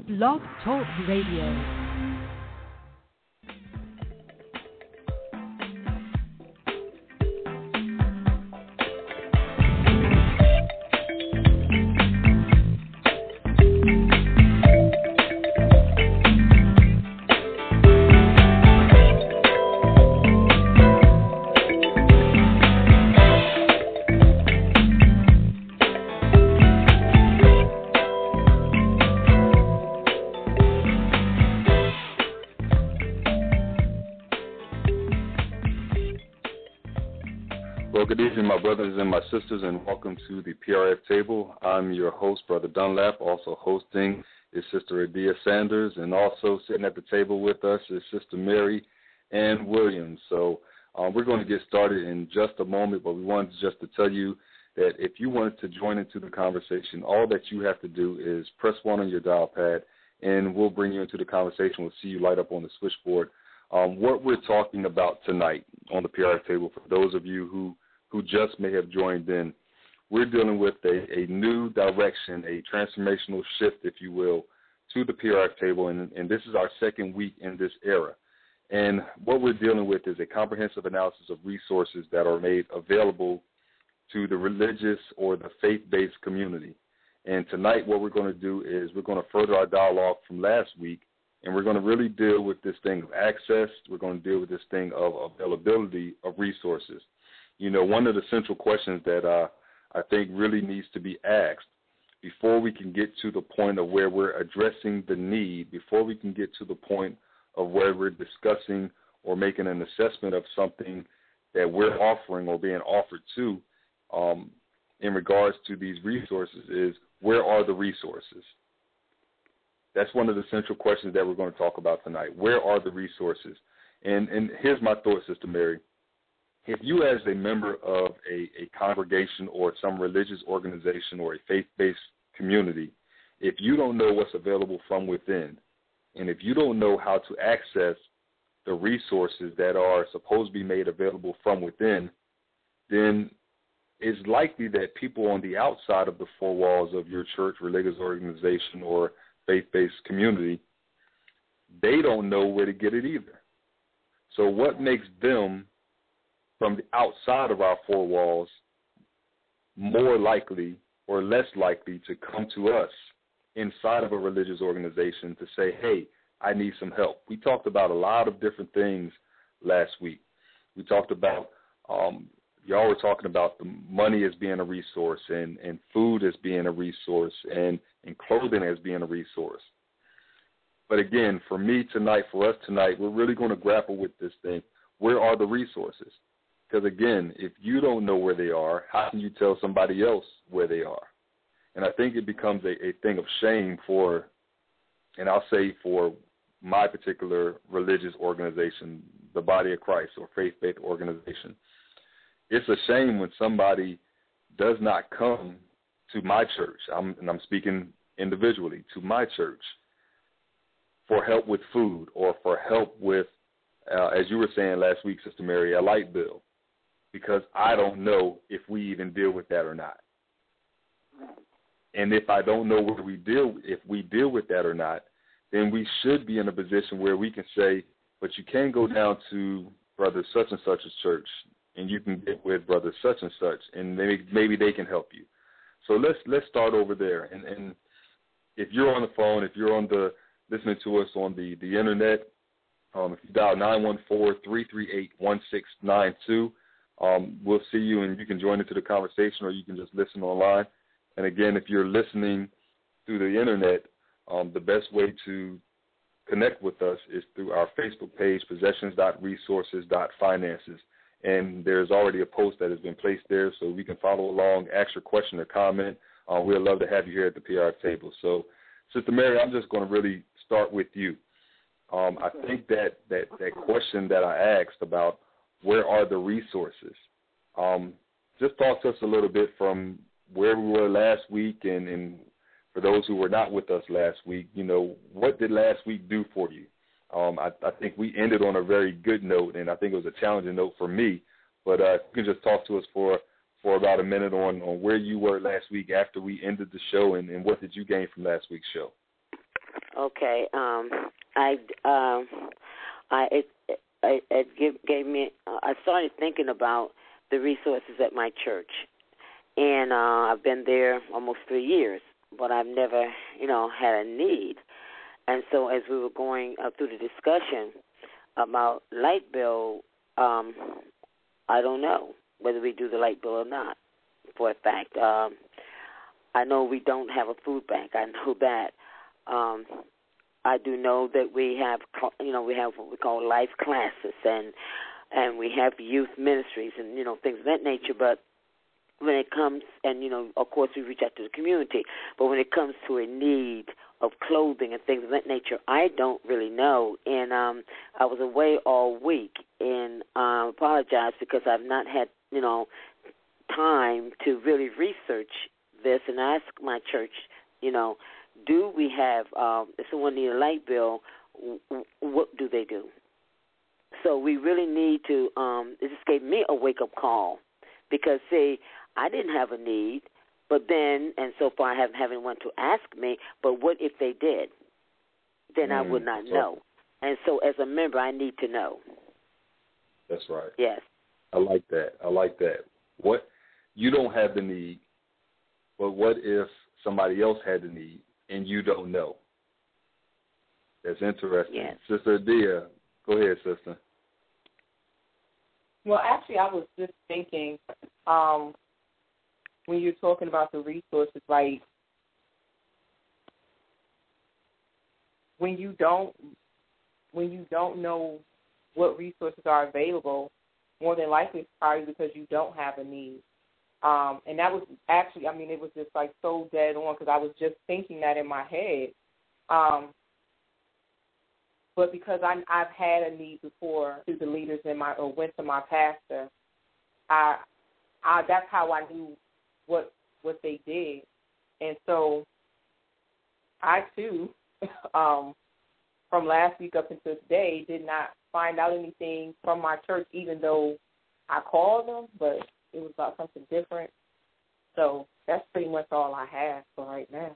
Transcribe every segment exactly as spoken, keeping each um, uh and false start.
Blog Talk Radio. My brothers and my sisters, and welcome to the P R F Table. I'm your host, Brother Dunlap. Also hosting is Sister Adia Sanders, and also sitting at the table with us is Sister Mary Ann Williams. So um, we're going to get started in just a moment, but we wanted just to tell you that if you wanted to join into the conversation, all that you have to do is press one on your dial pad, and we'll bring you into the conversation. We'll see you light up on the switchboard. Um, what we're talking about tonight on the P R F Table, for those of you who who just may have joined in, we're dealing with a, a new direction, a transformational shift, if you will, to the P R F Table, and, and this is our second week in this era. And what we're dealing with is a comprehensive analysis of resources that are made available to the religious or the faith-based community. And tonight what we're going to do is we're going to further our dialogue from last week, and we're going to really deal with this thing of access. We're going to deal with this thing of availability of resources. You know, one of the central questions that uh, I think really needs to be asked before we can get to the point of where we're addressing the need, before we can get to the point of where we're discussing or making an assessment of something that we're offering or being offered to um, in regards to these resources, is where are the resources? That's one of the central questions that we're going to talk about tonight. Where are the resources? And, and here's my thought, Sister Mary. If you, as a member of a, a congregation or some religious organization or a faith-based community, if you don't know what's available from within, and if you don't know how to access the resources that are supposed to be made available from within, then it's likely that people on the outside of the four walls of your church, religious organization, or faith-based community, they don't know where to get it either. So what makes them, from the outside of our four walls, more likely or less likely to come to us inside of a religious organization to say, hey, I need some help? We talked about a lot of different things last week. We talked about, um, y'all were talking about the money as being a resource, and, and food as being a resource, and, and clothing as being a resource. But again, for me tonight, for us tonight, we're really going to grapple with this thing. Where are the resources? Because, again, if you don't know where they are, how can you tell somebody else where they are? And I think it becomes a, a thing of shame for, and I'll say for my particular religious organization, the Body of Christ or faith-based organization. It's a shame when somebody does not come to my church, I'm, and I'm speaking individually, to my church for help with food or for help with, uh, as you were saying last week, Sister Mary, a light bill, because I don't know if we even deal with that or not. And if I don't know where we deal, if we deal with that or not, then we should be in a position where we can say, but you can go down to Brother such and such's church, and you can get with Brother such and such, and maybe maybe they can help you. So let's let's start over there. And, and if you're on the phone, if you're on the listening to us on the the internet, um, if you dial nine one four, three three eight, one six nine two. Um, we'll see you, and you can join into the conversation, or you can just listen online. And again, if you're listening through the internet, um, the best way to connect with us is through our Facebook page, possessions dot resources dot finances. And there's already a post that has been placed there, so we can follow along, ask your question or comment. Uh, we'd love to have you here at the P R F Table. So, Sister Mary, I'm just going to really start with you. Um, I think that, that that question that I asked about where are the resources, um, just talk to us a little bit from where we were last week, and, and for those who were not with us last week, you know, what did last week do for you? Um, I, I think we ended on a very good note, and I think it was a challenging note for me. But uh, you can just talk to us for, for about a minute on, on where you were last week after we ended the show, and, and what did you gain from last week's show? Okay. Um, I um, I it, it, it give, gave me. Uh, I started thinking about the resources at my church, and uh, I've been there almost three years, but I've never, you know, had a need. And so, as we were going uh, through the discussion about light bill, um, I don't know whether we do the light bill or not. For a fact, um, I know we don't have a food bank. I know that. Um, I do know that we have, you know, we have what we call life classes, and and we have youth ministries, and you know, things of that nature. But when it comes, and you know, of course, we reach out to the community. But when it comes to a need of clothing and things of that nature, I don't really know. And um, I was away all week, and I uh, apologize because I've not had, you know, time to really research this and ask my church, you know, do we have, um, if someone needs a light bill, w- what do they do? So we really need to, um, it just gave me a wake-up call because, see, I didn't have a need, but then, and so far I haven't had anyone to ask me, but what if they did? Then mm, I would not know. Right. And so as a member, I need to know. That's right. Yes. I like that. I like that. What, you don't have the need, but what if somebody else had the need and you don't know? That's interesting. Yes. Sister Adia, go ahead, sister. Well, actually, I was just thinking, um, when you're talking about the resources, like when you don't, when you don't know what resources are available, more than likely it's probably because you don't have a need. Um, and that was actually, I mean, it was just like so dead on because I was just thinking that in my head. Um, but because I, I've had a need before through the leaders in my, or went to my pastor, I, I that's how I knew what what they did. And so I, too, um, from last week up until today, did not find out anything from my church, even though I called them, but it was about something different. So that's pretty much all I have for right now.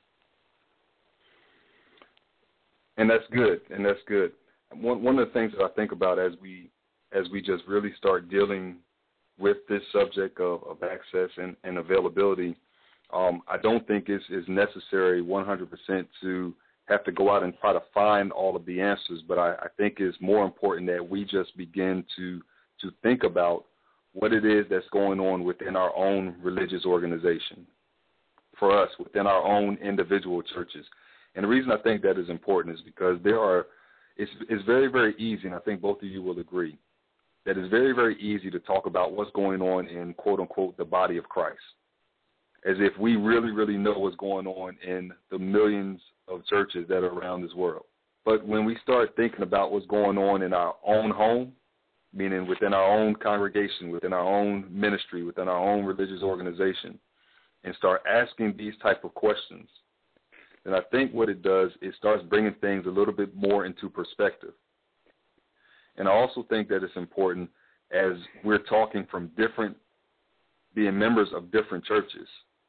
And that's good, and that's good. One one of the things that I think about as we as we just really start dealing with this subject of, of access and, and availability, um, I don't think it's, it's necessary one hundred percent to have to go out and try to find all of the answers, but I, I think it's more important that we just begin to to think about what it is that's going on within our own religious organization, for us, within our own individual churches. And the reason I think that is important is because there are, it's, it's very, very easy, and I think both of you will agree, that it's very, very easy to talk about what's going on in, quote, unquote, the body of Christ, as if we really, really know what's going on in the millions of churches that are around this world. But when we start thinking about what's going on in our own home, meaning within our own congregation, within our own ministry, within our own religious organization, and start asking these type of questions, then I think what it does, it starts bringing things a little bit more into perspective. And I also think that it's important as we're talking from different, being members of different churches,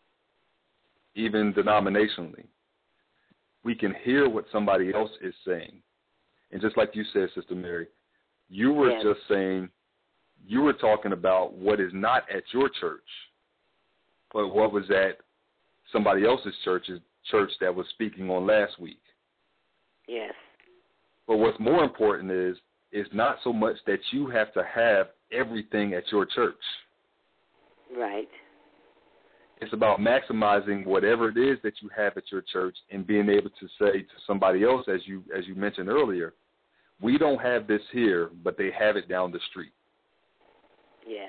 even denominationally, we can hear what somebody else is saying. And just like you said, Sister Mary, you were yes. just saying, you were talking about what is not at your church, but what was at somebody else's church's church that was speaking on last week. Yes. But what's more important is, is not so much that you have to have everything at your church. Right. It's about maximizing whatever it is that you have at your church and being able to say to somebody else, as you as you mentioned earlier, we don't have this here, but they have it down the street. Yes.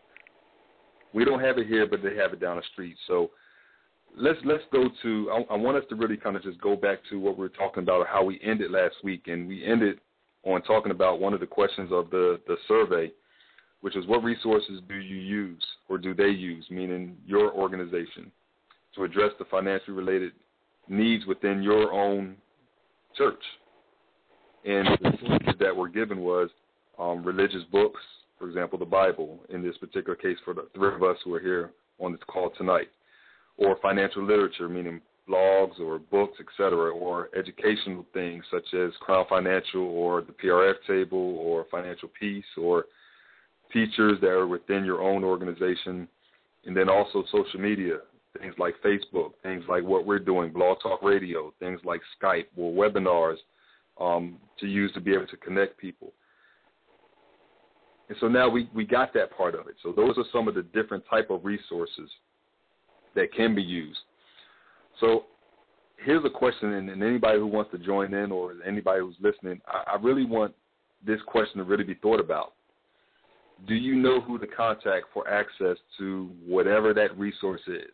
We don't have it here, but they have it down the street. So let's let's go to, I, I want us to really kind of just go back to what we were talking about, how we ended last week. And we ended on talking about one of the questions of the, the survey, which is what resources do you use or do they use, meaning your organization, to address the financially related needs within your own church. And the sources that were given was um, religious books, for example, the Bible, in this particular case for the three of us who are here on this call tonight, or financial literature, meaning blogs or books, et cetera, or educational things such as Crown Financial or the P R F Table or Financial Peace, or teachers that are within your own organization, and then also social media, things like Facebook, things like what we're doing, Blog Talk Radio, things like Skype or webinars um, to use to be able to connect people. And so now we, we got that part of it. So those are some of the different type of resources that can be used. So here's a question, and, and anybody who wants to join in or anybody who's listening, I, I really want this question to really be thought about. Do you know who to contact for access to whatever that resource is?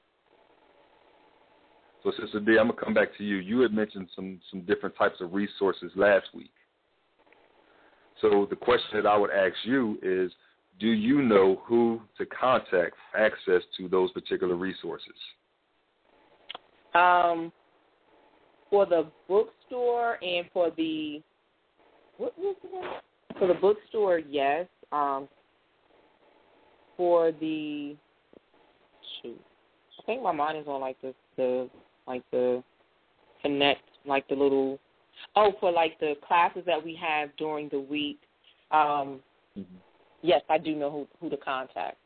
So, Sister D, I'm going to come back to you. You had mentioned some, some different types of resources last week. So the question that I would ask you is, do you know who to contact for access to those particular resources? Um, for the bookstore and for the what was it? For the bookstore, yes. Um, for the shoot, I think my mind is on like the the like the connect like the little oh for like the classes that we have during the week. Um, mm-hmm. Yes, I do know who who to contact.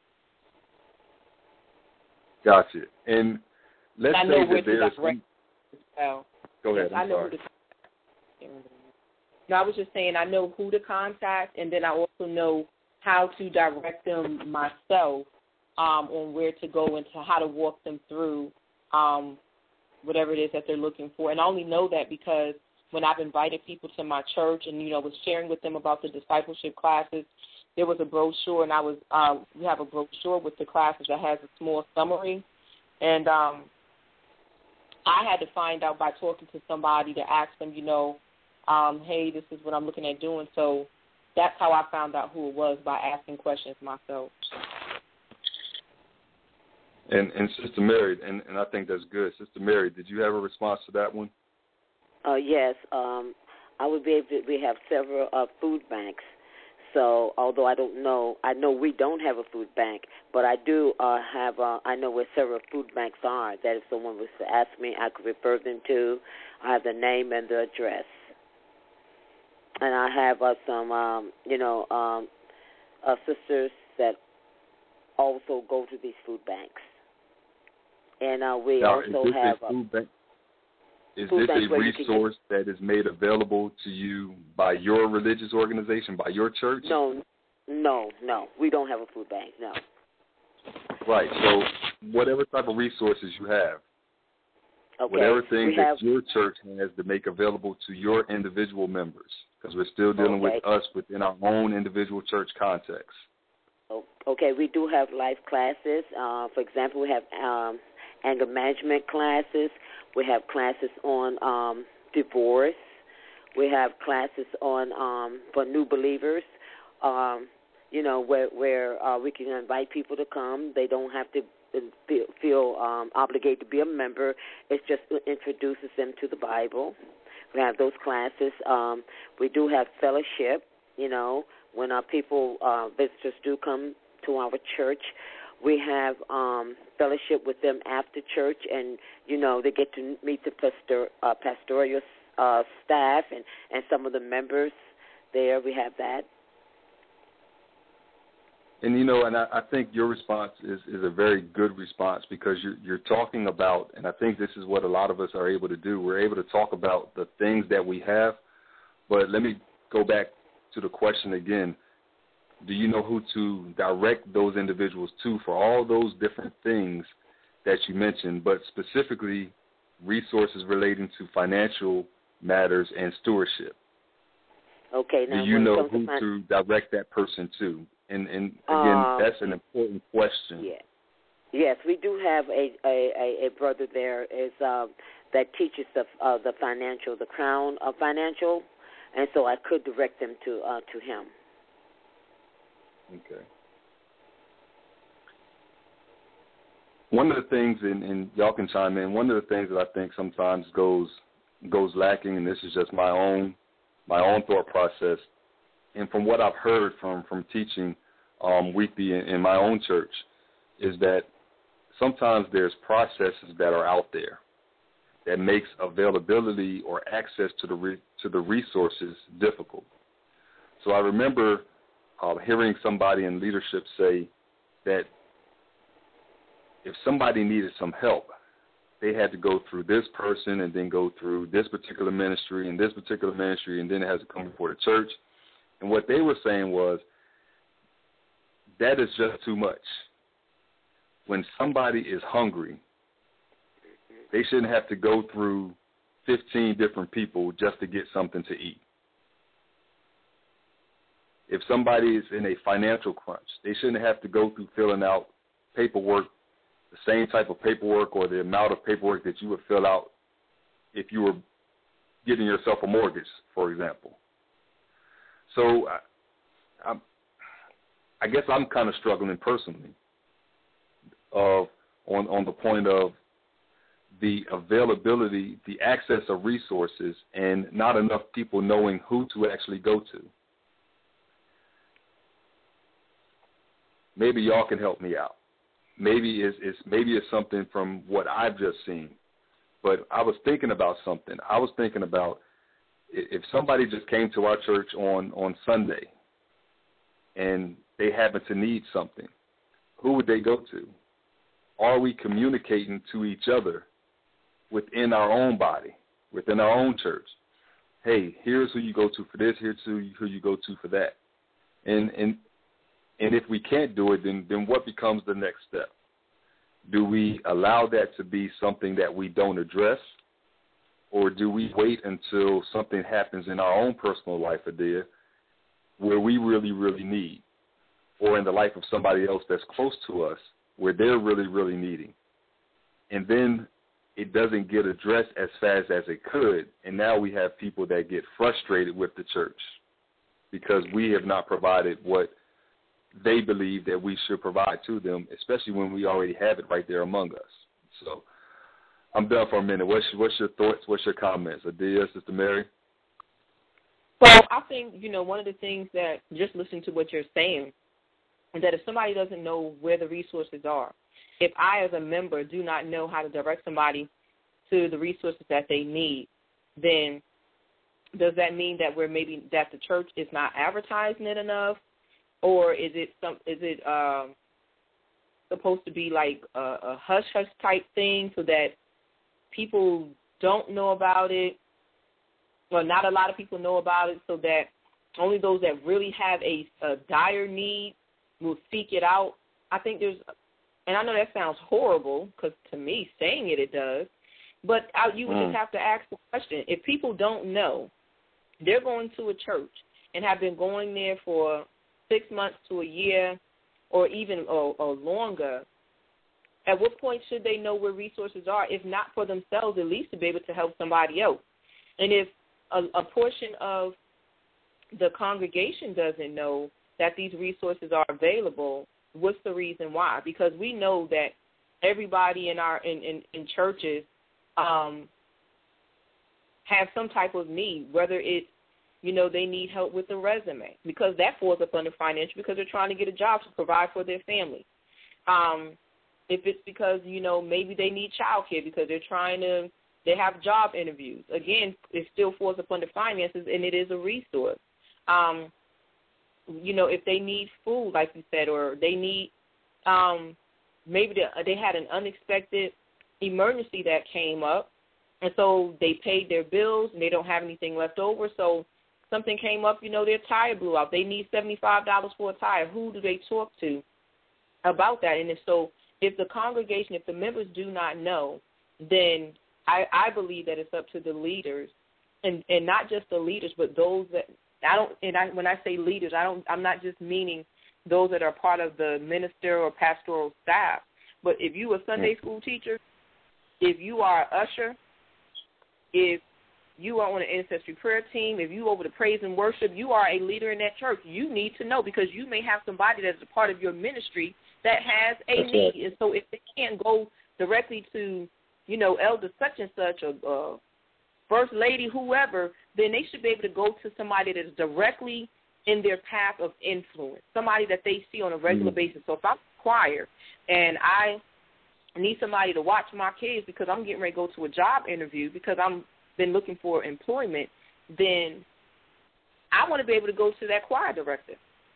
Gotcha. And let's I say know that where there's to direct as well. Go ahead. Yes, I know sorry. who to. No, I was just saying I know who to contact, and then I also know how to direct them myself um, on where to go and to how to walk them through um, whatever it is that they're looking for. And I only know that because when I've invited people to my church and, you know, was sharing with them about the discipleship classes, there was a brochure, and I was um, we have a brochure with the classes that has a small summary. And um, I had to find out by talking to somebody to ask them, you know, um, hey, this is what I'm looking at doing. So that's how I found out who it was, by asking questions myself. And, and Sister Mary, and, and I think that's good. Sister Mary, did you have a response to that one? Uh, yes. Um, I would be able to, we have several uh, food banks. So although I don't know, I know we don't have a food bank, but I do uh, have, uh, I know where several food banks are, that if someone was to ask me, I could refer them to. I have the name and the address. And I have uh, some, um, you know, um, uh, sisters that also go to these food banks. And uh, we now, also is this have a food bank? Is food this a banks resource that is made available to you by your religious organization, by your church? No, no, no. We don't have a food bank, no. Right. So whatever type of resources you have, okay. whatever things we that have, your church has to make available to your individual members, because we're still dealing okay. with us within our own individual church context. Okay, we do have life classes. Uh, for example, we have um, anger management classes. We have classes on um, divorce. We have classes on um, for new believers. Um, you know, where where uh, we can invite people to come. They don't have to feel, feel um, obligated to be a member. It just introduces them to the Bible. We have those classes. Um, we do have fellowship. You know, when our people uh, visitors do come to our church, we have um, fellowship with them after church, and, you know, they get to meet the pastor, uh, pastoral uh, staff and, and some of the members there. We have that. And, you know, and I, I think your response is, is a very good response, because you're, you're talking about, and I think this is what a lot of us are able to do, we're able to talk about the things that we have. But let me go back to the question again. Do you know who to direct those individuals to for all those different things that you mentioned, but specifically resources relating to financial matters and stewardship? Okay. Now, do you when know it comes who to, fin- to direct that person to? And, and again, um, that's an important question. Yeah. Yes, we do have a a, a brother there is um, that teaches the uh, the financial, the Crown of Financial, and so I could direct them to uh, to him. Okay. One of the things, and, and y'all can chime in, one of the things that I think sometimes goes goes lacking, and this is just my own my own thought process, and from what I've heard from, from teaching um, weekly in, in my own church, is that sometimes there's processes that are out there, that makes availability or access to the re- to the resources difficult. So I remember uh, hearing somebody in leadership say that if somebody needed some help, they had to go through this person and then go through this particular ministry and this particular ministry, and then it has to come before the church. And what they were saying was, that is just too much. When somebody is hungry, they shouldn't have to go through fifteen different people just to get something to eat. If somebody is in a financial crunch, they shouldn't have to go through filling out paperwork, the same type of paperwork or the amount of paperwork that you would fill out if you were getting yourself a mortgage, for example. So I, I'm, I guess I'm kind of struggling personally of on, on the point of the availability, the access of resources, and not enough people knowing who to actually go to. Maybe y'all can help me out. Maybe it's, it's maybe it's something from what I've just seen. But I was thinking about something. I was thinking about if somebody just came to our church on, on Sunday and they happen to need something, who would they go to? Are we communicating to each other within our own body, within our own church? Hey, here's who you go to for this, here's who you, who you go to for that. And and and if we can't do it, then, then what becomes the next step? Do we allow that to be something that we don't address, or do we wait until something happens in our own personal life, Adia, where we really, really need, or in the life of somebody else that's close to us, where they're really, really needing? And then it doesn't get addressed as fast as it could, and now we have people that get frustrated with the church because we have not provided what they believe that we should provide to them, especially when we already have it right there among us. So I'm done for a minute. What's, what's your thoughts? What's your comments? Adia, Sister Mary? Well, I think, you know, one of the things that, just listening to what you're saying, is that if somebody doesn't know where the resources are, if I as a member do not know how to direct somebody to the resources that they need, then does that mean that we're maybe that the church is not advertising it enough, or is it some is it um, supposed to be like a, a hush hush type thing so that people don't know about it? Well, not a lot of people know about it, so that only those that really have a, a dire need will seek it out. I think there's, and I know that sounds horrible because to me saying it, it does, but I, you would mm. just have to ask the question. If people don't know, they're going to a church and have been going there for six months to a year or even or, or longer, at what point should they know where resources are, if not for themselves, at least to be able to help somebody else? And if a, a portion of the congregation doesn't know that these resources are available, what's the reason why? Because we know that everybody in our in, in, in churches um, have some type of need, whether it's, you know, they need help with a resume, because that falls up under financial, because they're trying to get a job to provide for their family. Um, if it's because, you know, maybe they need child care because they're trying to, they have job interviews. Again, it still falls up under finances, and it is a resource. Um, you know, if they need food, like you said, or they need, um, maybe they, they had an unexpected emergency that came up, and so they paid their bills and they don't have anything left over, so something came up, you know, their tire blew out. They need seventy-five dollars for a tire. Who do they talk to about that? And if so, if the congregation, if the members do not know, then I, I believe that it's up to the leaders, and, and not just the leaders, but those that, I don't, and I, when I say leaders, I don't, I'm not just meaning those that are part of the ministerial or pastoral staff, but if you a Sunday school teacher, if you are an usher, if you are on an ancestry prayer team, if you over the praise and worship, you are a leader in that church. You need to know, because you may have somebody that's a part of your ministry that has a That's need. right. And so if they can't go directly to, you know, elder such and such, or uh, first lady, whoever, then they should be able to go to somebody that is directly in their path of influence, somebody that they see on a regular mm. basis. So if I'm a choir and I need somebody to watch my kids because I'm getting ready to go to a job interview because I'm been looking for employment, then I want to be able to go to that choir director.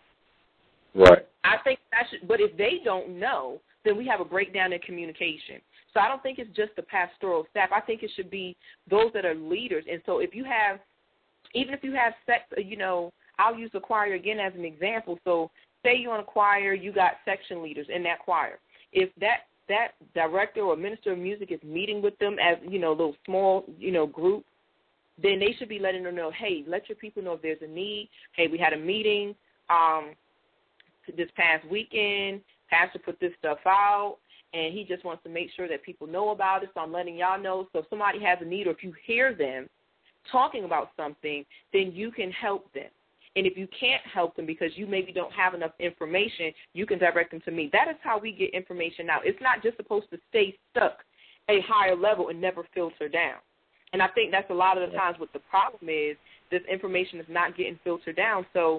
Right. I think that should, but if they don't know, then we have a breakdown in communication. So I don't think it's just the pastoral staff. I think it should be those that are leaders. And so if you have, even if you have sex, you know, I'll use the choir again as an example. So say you're on a choir, you got section leaders in that choir. If that that director or minister of music is meeting with them as, you know, a little small, you know, group, then they should be letting them know, hey, let your people know if there's a need. Hey, we had a meeting um, this past weekend. Pastor put this stuff out, and he just wants to make sure that people know about it, so I'm letting y'all know. So if somebody has a need or if you hear them talking about something, then you can help them. And if you can't help them because you maybe don't have enough information, you can direct them to me. That is how we get information out. It's not just supposed to stay stuck at a higher level and never filter down. And I think that's a lot of the times what the problem is, this information is not getting filtered down. So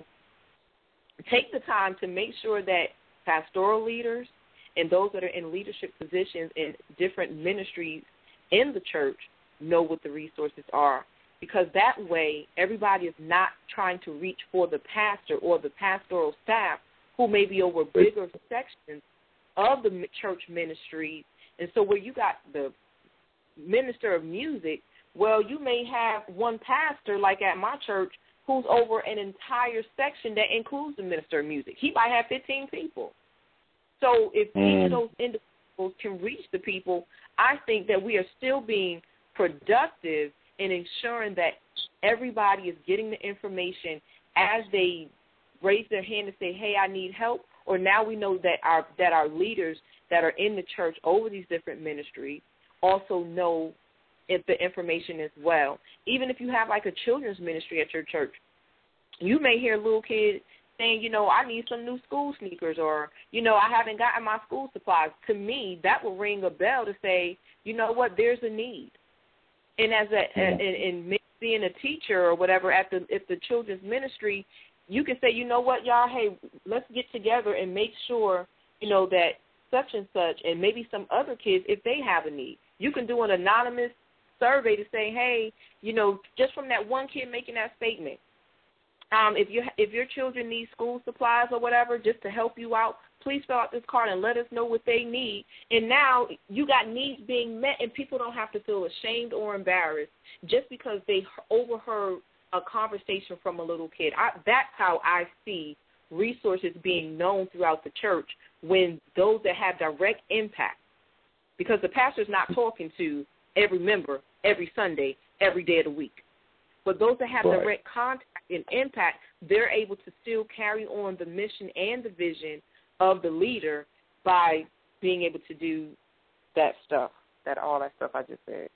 take the time to make sure that pastoral leaders and those that are in leadership positions in different ministries in the church know what the resources are. Because that way, everybody is not trying to reach for the pastor or the pastoral staff who may be over bigger sections of the church ministry. And so where you got the minister of music, well, you may have one pastor, like at my church, who's over an entire section that includes the minister of music. He might have fifteen people. So if mm. each of those individuals can reach the people, I think that we are still being productive in ensuring that everybody is getting the information as they raise their hand and say, hey, I need help, or now we know that our that our leaders that are in the church over these different ministries also know it, the information as well. Even if you have like a children's ministry at your church, you may hear little kids saying, you know, I need some new school sneakers, or, you know, I haven't gotten my school supplies. To me, that will ring a bell to say, you know what, there's a need. And as a, mm-hmm. in, in being a teacher or whatever at the at the children's ministry, you can say, you know what, y'all, hey, let's get together and make sure, you know, that such and such, and maybe some other kids, if they have a need. You can do an anonymous survey to say, hey, you know, just from that one kid making that statement, um, if you if your children need school supplies or whatever, just to help you out, please fill out this card and let us know what they need. And now you got needs being met, and people don't have to feel ashamed or embarrassed just because they overheard a conversation from a little kid. I, that's how I see resources being known throughout the church, when those that have direct impact, because the pastor's not talking to every member every Sunday, every day of the week. But those that have right. direct contact and impact, they're able to still carry on the mission and the vision of the leader by being able to do that stuff, that all that stuff I just said.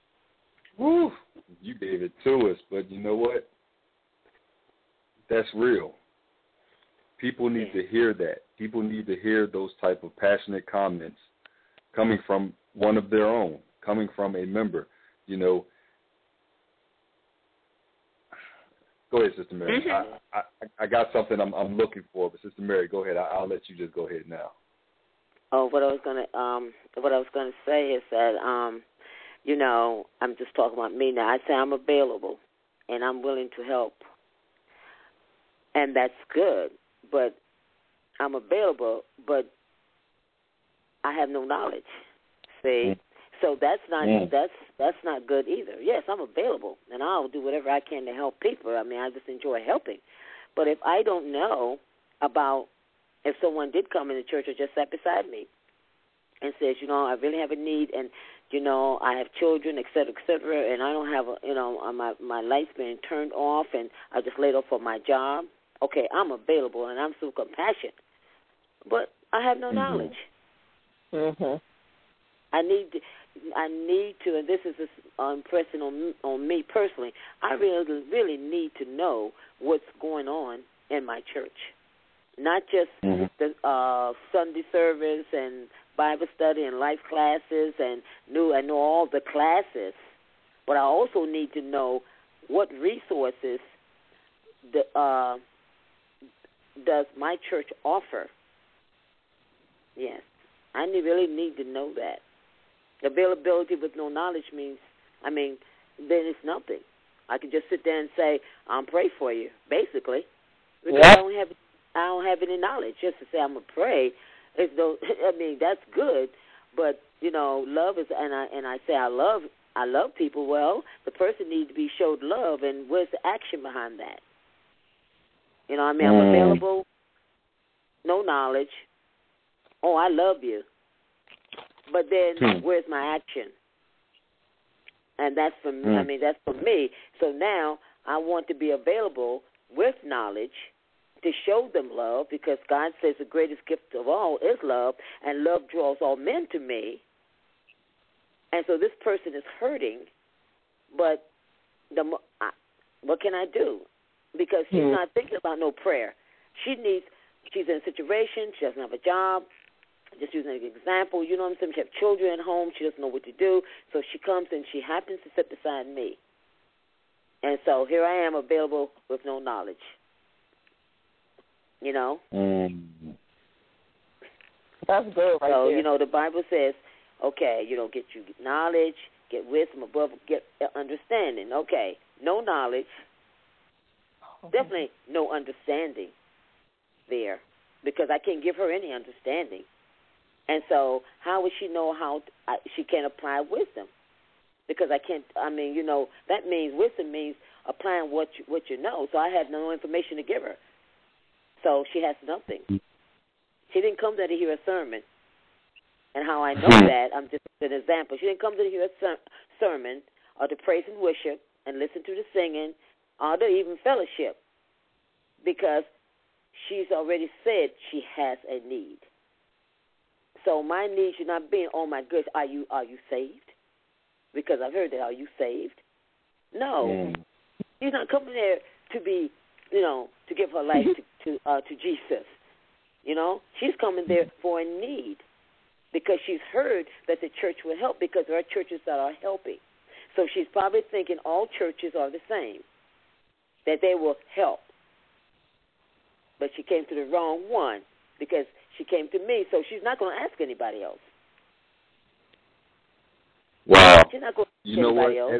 Woo! You gave it to us, but you know what? That's real. People need yeah. to hear that. People need to hear those type of passionate comments coming from one of their own, coming from a member. You know, go ahead, Sister Mary. Mm-hmm. I, I I got something I'm I'm looking for, but Sister Mary, go ahead. I, I'll let you just go ahead now. Oh, what I was gonna um what I was gonna say is that um you know, I'm just talking about me now. I say I'm available and I'm willing to help, and that's good. But I'm available, but I have no knowledge. See, mm. so that's not mm. that's that's not good either. Yes, I'm available, and I'll do whatever I can to help people. I mean, I just enjoy helping. But if I don't know about, if someone did come in the church or just sat beside me and says, you know, I really have a need, and you know, I have children, et cetera, et cetera, and I don't have, a, you know, my my light's been turned off, and I just laid off for my job. Okay, I'm available, and I'm so compassionate, but I have no mm-hmm. knowledge. Mhm. I need, to, I need to, and this is just impressing on on me personally. I really, really need to know what's going on in my church, not just mm-hmm. the uh, Sunday service and Bible study and life classes, and new. I know all the classes, but I also need to know what resources the. Uh, does my church offer? Yes, I need, really need to know that. Availability with no knowledge means, I mean, then it's nothing. I can just sit there and say, "I'm pray for you," basically, because yep. I don't have I don't have any knowledge. Just to say I'm gonna pray, is though I mean that's good, but you know, love is, and I and I say I love I love people. Well, the person needs to be showed love, and where's the action behind that? You know, what I mean, mm. I'm available, no knowledge. Oh, I love you, but then mm. where's my action? And that's for me. Mm. I mean, that's for me. So now I want to be available with knowledge to show them love, because God says the greatest gift of all is love, and love draws all men to me. And so this person is hurting, but the I, what can I do? Because she's mm. not thinking about no prayer. She needs. She's in a situation. She doesn't have a job. Just using an example, you know what I'm saying? She has children at home. She doesn't know what to do. So she comes and she happens to sit beside me. And so here I am, available with no knowledge. You know? Mm. That's good right So, there. you know, the Bible says, okay, you know, get you knowledge, get wisdom above, get understanding. Okay, no knowledge, definitely no understanding there, because I can't give her any understanding. And so how would she know how to, I, she can apply wisdom? Because I can't, I mean, you know, that means wisdom means applying what you, what you know. So I had no information to give her. So she has nothing. She didn't come there to hear a sermon. And how I know that, I'm just an example. She didn't come to hear a ser- sermon or to praise and worship and listen to the singing or to even fellowship, because she's already said she has a need. So my need should not be, oh my goodness, are you are you saved? Because I've heard that, are you saved? No. Mm. She's not coming there to be, you know, to give her life to to, uh, to Jesus. You know, she's coming there for a need, because she's heard that the church will help, because there are churches that are helping. So she's probably thinking all churches are the same, that they will help. But she came to the wrong one, because she came to me, so she's not going to ask anybody else. Wow. She's not going to ask you know anybody what? else.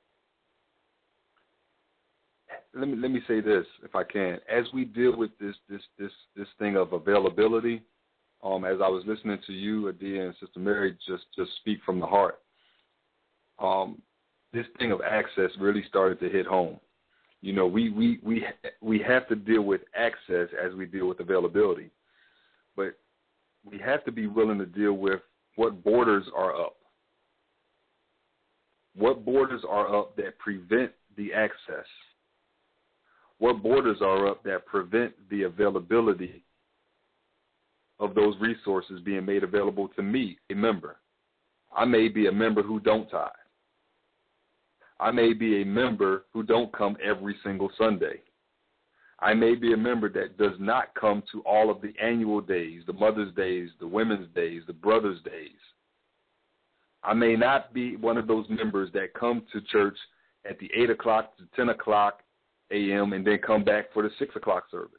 Let me let me say this, if I can. As we deal with this this this this thing of availability, um, as I was listening to you, Adia, and Sister Mary just just speak from the heart, um, this thing of access really started to hit home. You know, we we we we have to deal with access as we deal with availability. But we have to be willing to deal with what borders are up. What borders are up that prevent the access? What borders are up that prevent the availability of those resources being made available to me, a member? I may be a member who don't tithe. I may be a member who don't come every single Sunday. I may be a member that does not come to all of the annual days, the Mother's Days, the Women's Days, the Brothers' Days. I may not be one of those members that come to church at the eight o'clock to ten o'clock a m and then come back for the six o'clock service.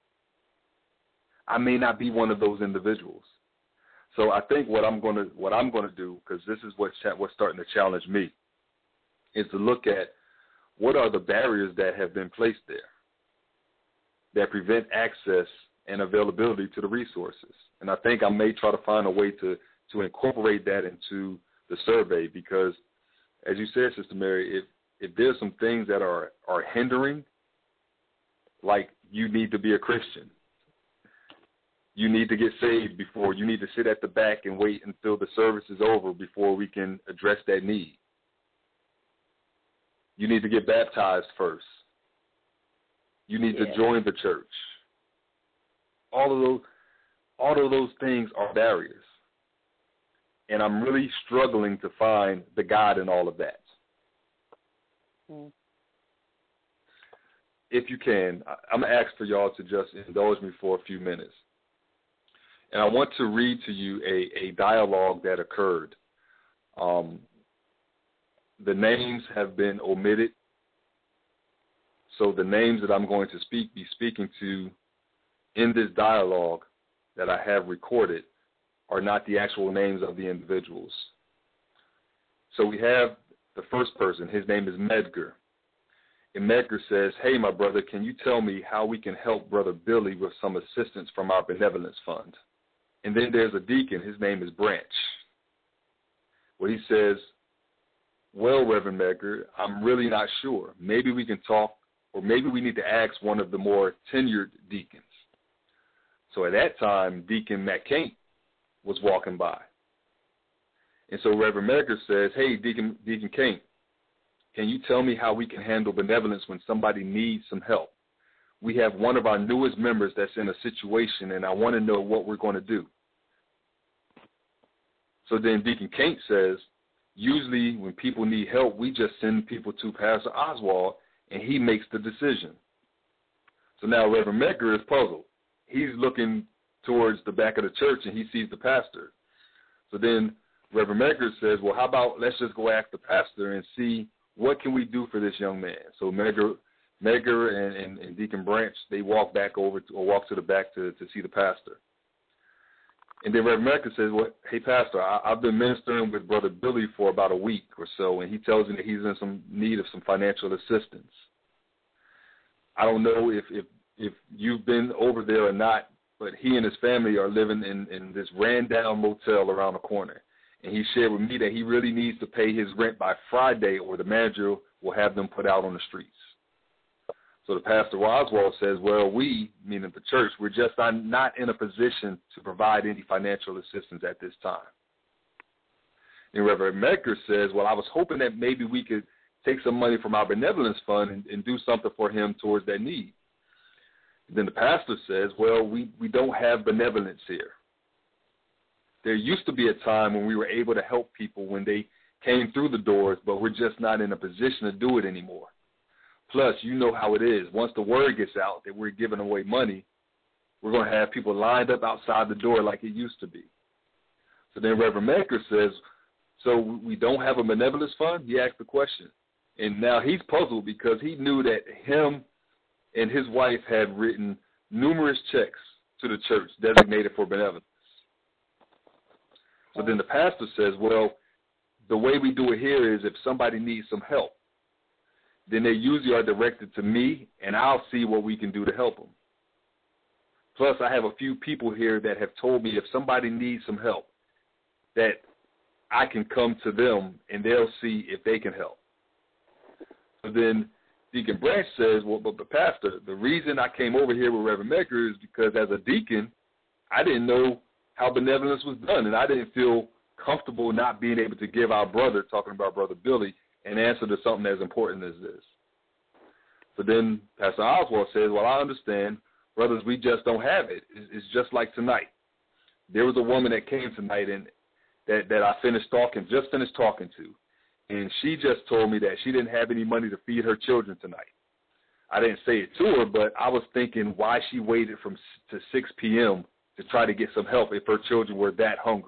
I may not be one of those individuals. So I think what I'm going to what I'm going to do, because this is what's what's starting to challenge me, is to look at what are the barriers that have been placed there that prevent access and availability to the resources. And I think I may try to find a way to, to incorporate that into the survey, because, as you said, Sister Mary, if, if there's some things that are, are hindering, like you need to be a Christian, you need to get saved before, you need to sit at the back and wait until the service is over before we can address that need. You need to get baptized first. You need yeah. to join the church. All of those, all of those things are barriers. And I'm really struggling to find the God in all of that. Mm. If you can, I'm going to ask for y'all to just indulge me for a few minutes. And I want to read to you a, a dialogue that occurred. Um, the names have been omitted. So the names that I'm going to speak, be speaking to in this dialogue that I have recorded are not the actual names of the individuals. So we have the first person. His name is Medgar. And Medgar says, hey, my brother, can you tell me how we can help Brother Billy with some assistance from our benevolence fund? And then there's a deacon. His name is Branch. Well, he says, well, Reverend Medgar, I'm really not sure. Maybe we can talk, or maybe we need to ask one of the more tenured deacons. So at that time, Deacon McCain was walking by. And so Reverend Medgar says, hey, Deacon, Deacon Kane, can you tell me how we can handle benevolence when somebody needs some help? We have one of our newest members that's in a situation, and I want to know what we're going to do. So then Deacon Kane says, usually when people need help, we just send people to Pastor Oswald, and he makes the decision. So now Reverend Medgar is puzzled. He's looking towards the back of the church, and he sees the pastor. So then Reverend Medgar says, well, how about let's just go ask the pastor and see what can we do for this young man. So Medgar, Medgar and, and, and Deacon Branch, they walk back over to, or walk to the back to, to see the pastor. And then Reverend Medgar says, well, hey, Pastor, I, I've been ministering with Brother Billy for about a week or so, and he tells me that he's in some need of some financial assistance. I don't know if, if, if you've been over there or not, but he and his family are living in, in this ran-down motel around the corner. And he shared with me that he really needs to pay his rent by Friday or the manager will have them put out on the streets. So the Pastor Oswald says, well, we, meaning the church, we're just not in a position to provide any financial assistance at this time. And Reverend Medgar says, well, I was hoping that maybe we could take some money from our benevolence fund and, and do something for him towards that need. And then the pastor says, well, we, we don't have benevolence here. There used to be a time when we were able to help people when they came through the doors, but we're just not in a position to do it anymore. Plus, you know how it is. Once the word gets out that we're giving away money, we're going to have people lined up outside the door like it used to be. So then Reverend Medgar says, so we don't have a benevolence fund? He asked the question. And now he's puzzled because he knew that him and his wife had written numerous checks to the church designated for benevolence. So then the pastor says, well, the way we do it here is if somebody needs some help, then they usually are directed to me, and I'll see what we can do to help them. Plus, I have a few people here that have told me if somebody needs some help, that I can come to them, and they'll see if they can help. So then Deacon Branch says, well, but, but Pastor, the reason I came over here with Reverend Medgar is because as a deacon, I didn't know how benevolence was done, and I didn't feel comfortable not being able to give our brother, talking about Brother Billy, an answer to something as important as this. So then Pastor Oswald says, well, I understand. Brothers, we just don't have it. It's just like tonight. There was a woman that came tonight and that, that I finished talking, just finished talking to, and she just told me that she didn't have any money to feed her children tonight. I didn't say it to her, but I was thinking why she waited from to six p.m. to try to get some help if her children were that hungry.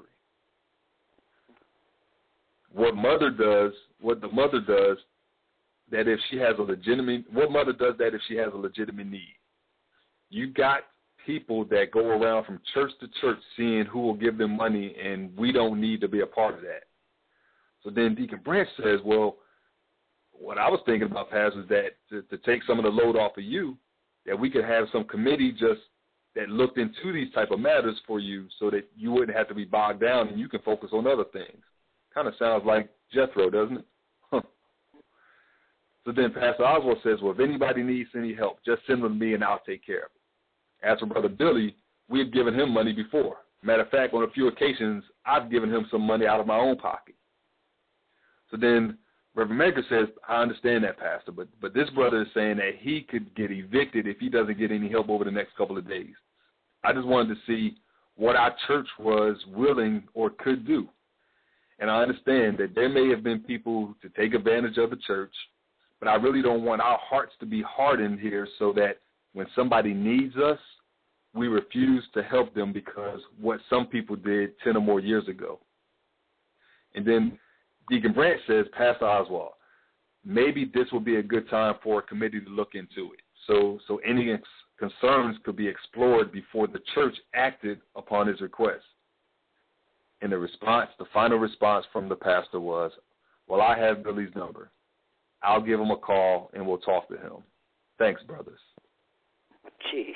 What mother does, what the mother does, that if she has a legitimate, what mother does that if she has a legitimate need? You got people that go around from church to church seeing who will give them money, and we don't need to be a part of that. So then Deacon Branch says, well, what I was thinking about, Pastor, is that to, to take some of the load off of you, that we could have some committee just that looked into these type of matters for you so that you wouldn't have to be bogged down and you can focus on other things. Kind of sounds like Jethro, doesn't it? Huh. So then Pastor Oswald says, well, if anybody needs any help, just send them to me and I'll take care of it. As for Brother Billy, we've given him money before. Matter of fact, on a few occasions, I've given him some money out of my own pocket. So then Reverend Medgar says, I understand that, Pastor, but, but this brother is saying that he could get evicted if he doesn't get any help over the next couple of days. I just wanted to see what our church was willing or could do. And I understand that there may have been people to take advantage of the church, but I really don't want our hearts to be hardened here so that when somebody needs us, we refuse to help them because what some people did ten or more years ago. And then Deacon Branch says, Pastor Oswald, maybe this would be a good time for a committee to look into it. So, so any ex- concerns could be explored before the church acted upon his request. And the response, the final response from the pastor was, well, I have Billy's number. I'll give him a call, and we'll talk to him. Thanks, brothers. Gee.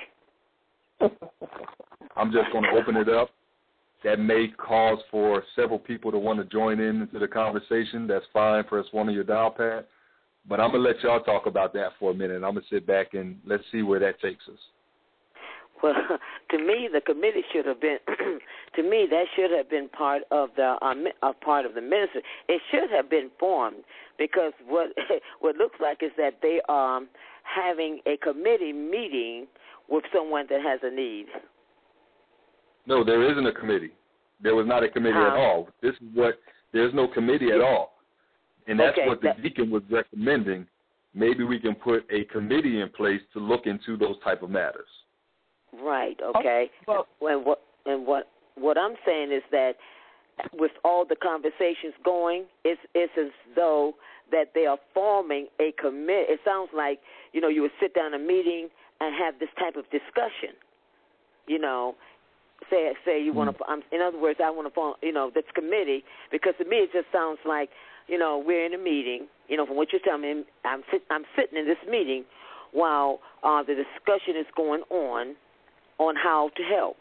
I'm just going to open it up. That may cause for several people to want to join in into the conversation. That's fine. Press one on your dial pad. But I'm going to let y'all talk about that for a minute. I'm going to sit back and let's see where that takes us. Well, to me, the committee should have been. To me, that should have been part of the um, a part of the ministry. It should have been formed because what what looks like is that they are having a committee meeting with someone that has a need. No, there isn't a committee. There was not a committee huh? at all. This is what there's no committee at all, and that's okay, what the that, deacon was recommending. Maybe we can put a committee in place to look into those type of matters. Right. Okay. Well, and what and what what I'm saying is that with all the conversations going, it's it's as though that they are forming a commit. It sounds like you know you would sit down a meeting and have this type of discussion. You know, say say you want to. Um, in other words, I want to form you know this committee because to me it just sounds like you know we're in a meeting. You know, from what you're telling me, I'm sit, I'm sitting in this meeting while uh, the discussion is going on. On how to help.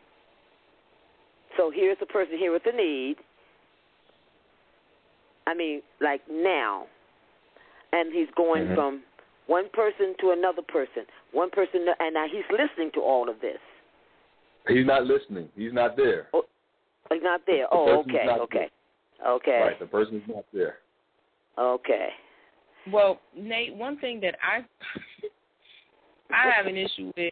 So here's a person here with a need. I mean, like now. And he's going mm-hmm. from one person to another person. One person, to, and now he's listening to all of this. He's not listening. He's not there. Oh, he's not there. The oh, okay, okay. There. Okay. Right, the person's not there. Okay. Well, Nate, one thing that I I have an issue with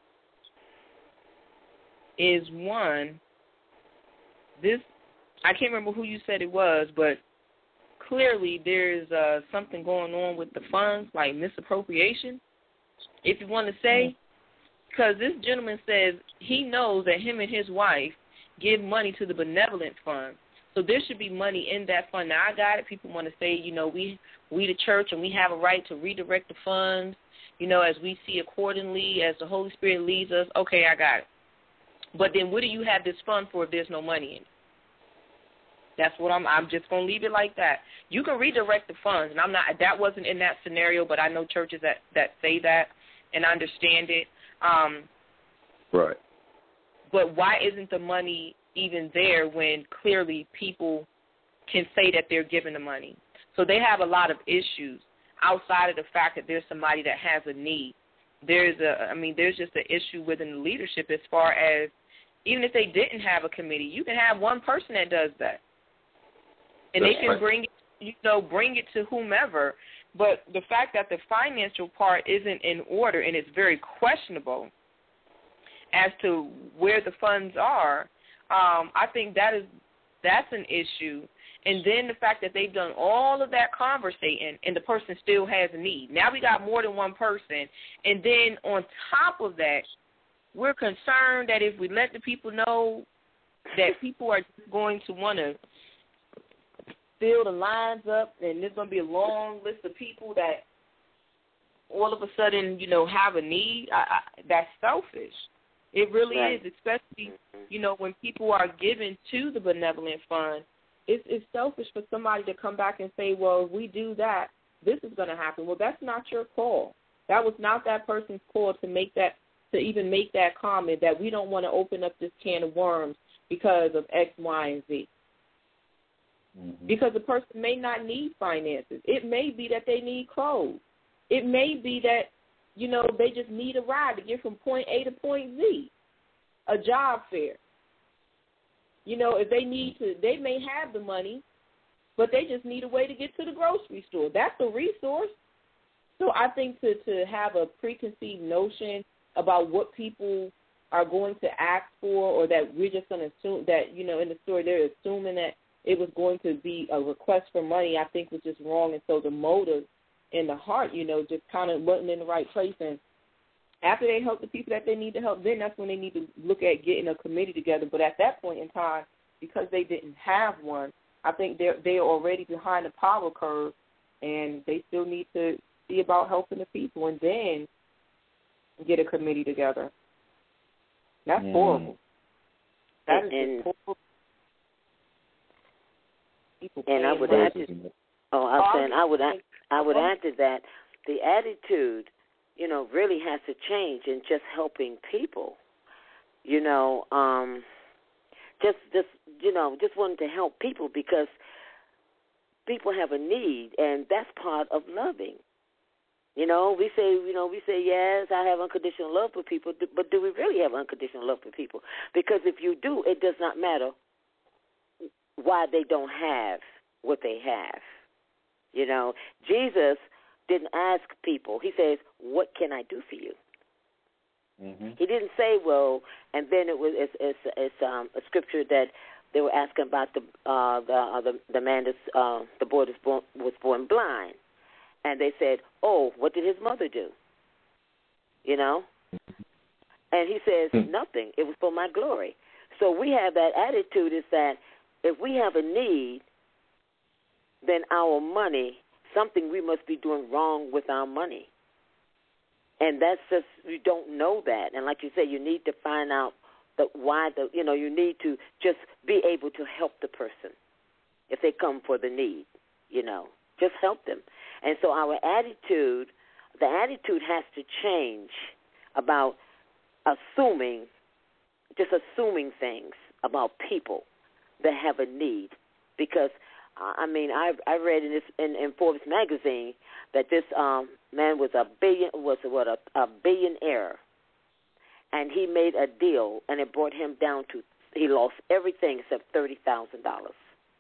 is one, this, I can't remember who you said it was, but clearly there's uh, something going on with the funds, like misappropriation, if you want to say, because this gentleman says he knows that him and his wife give money to the benevolent fund. So there should be money in that fund. Now, I got it. People want to say, you know, we, we the church, and we have a right to redirect the funds, you know, as we see accordingly, as the Holy Spirit leads us. Okay, I got it. But then what do you have this fund for if there's no money in it? That's what I'm I'm just going to leave it like that. You can redirect the funds, and I'm not, that wasn't in that scenario, but I know churches that, that say that and understand it. Um, right. But why isn't the money even there when clearly people can say that they're giving the money? So they have a lot of issues outside of the fact that there's somebody that has a need. There's a, I mean, there's just an issue within the leadership as far as even if they didn't have a committee, you can have one person that does that, and That's they can right. bring it, you know, bring it to whomever. But the fact that the financial part isn't in order and it's very questionable as to where the funds are, um, I think that is that's an issue. And then the fact that they've done all of that conversating and the person still has a need. Now we got more than one person. And then on top of that, we're concerned that if we let the people know that people are going to want to fill the lines up and there's going to be a long list of people that all of a sudden, you know, have a need, I, I, that's selfish. It really right. is, especially, you know, when people are given to the benevolent fund. It's, it's selfish for somebody to come back and say, well, if we do that, this is going to happen. Well, that's not your call. That was not that person's call to make that, to even make that comment that we don't want to open up this can of worms because of X, Y, and Z. Mm-hmm. Because the person may not need finances. It may be that they need clothes. It may be that, you know, they just need a ride to get from point A to point Z, a job fair. You know, if they need to, they may have the money, but they just need a way to get to the grocery store. That's a resource. So I think to, to have a preconceived notion about what people are going to ask for, or that we're just going to assume that, you know, in the story they're assuming that it was going to be a request for money, I think was just wrong. And so the motive and the heart, you know, just kind of wasn't in the right place. And after they help the people that they need to help, then that's when they need to look at getting a committee together. But at that point in time, because they didn't have one, I think they're, they're already behind the power curve, and they still need to see about helping the people and then get a committee together. That's mm. horrible. That is and, horrible. people and I would add to, oh, I was saying I would add, I would add to that the attitude, you know, really has to change in just helping people. You know, um, just just you know, just wanting to help people because people have a need, and that's part of loving. You know, we say, you know, we say, yes, I have unconditional love for people, but do we really have unconditional love for people? Because if you do, it does not matter why they don't have what they have. You know, Jesus didn't ask people. He says, what can I do for you? Mm-hmm. He didn't say, well, and then it was it's, it's, it's um, a scripture that they were asking about the uh, the, uh, the the man that's uh, the boy that born, was born blind, and they said, oh, what did his mother do? You know, and he says mm-hmm. nothing. It was for my glory. So we have that attitude is that if we have a need, then our money, something we must be doing wrong with our money. And that's just, you don't know that. And like you say, you need to find out the why, the you know, you need to just be able to help the person if they come for the need, you know, just help them. And so our attitude, the attitude has to change about assuming, just assuming things about people that have a need. Because, I mean, I I read in this in, in Forbes magazine that this um, man was a billion was what a, a billionaire, and he made a deal, and it brought him down to he lost everything except thirty thousand dollars.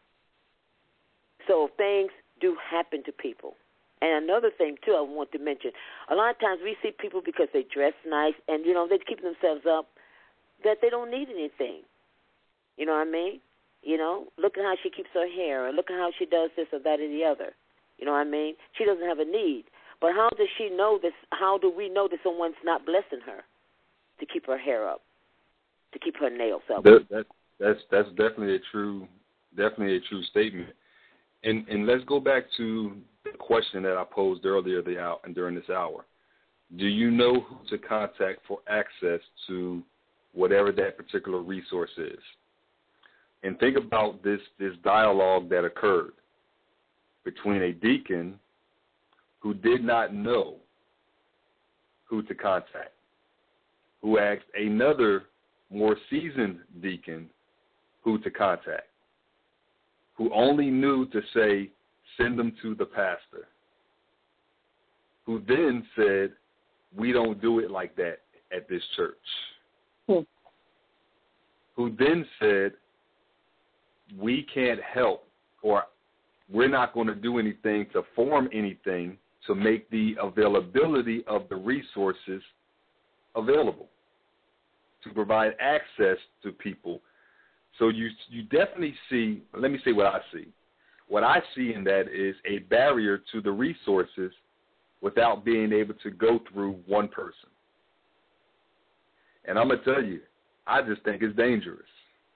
So things do happen to people. And another thing too, I want to mention: a lot of times we see people because they dress nice, and you know they keep themselves up, that they don't need anything. You know what I mean? You know, look at how she keeps her hair, or look at how she does this or that or the other. You know what I mean? She doesn't have a need. But how does she know this? How do we know that someone's not blessing her to keep her hair up, to keep her nails up? That, that, that's that's definitely a true, definitely a true statement. And and let's go back to the question that I posed earlier the hour and during this hour. Do you know who to contact for access to whatever that particular resource is? And think about this, this dialogue that occurred between a deacon who did not know who to contact, who asked another more seasoned deacon who to contact, who only knew to say, send them to the pastor, who then said, we don't do it like that at this church, hmm. who then said, we can't help, or we're not going to do anything to form anything to make the availability of the resources available, to provide access to people. So you you definitely see, let me say what I see. What I see in that is a barrier to the resources without being able to go through one person. And I'm going to tell you, I just think it's dangerous.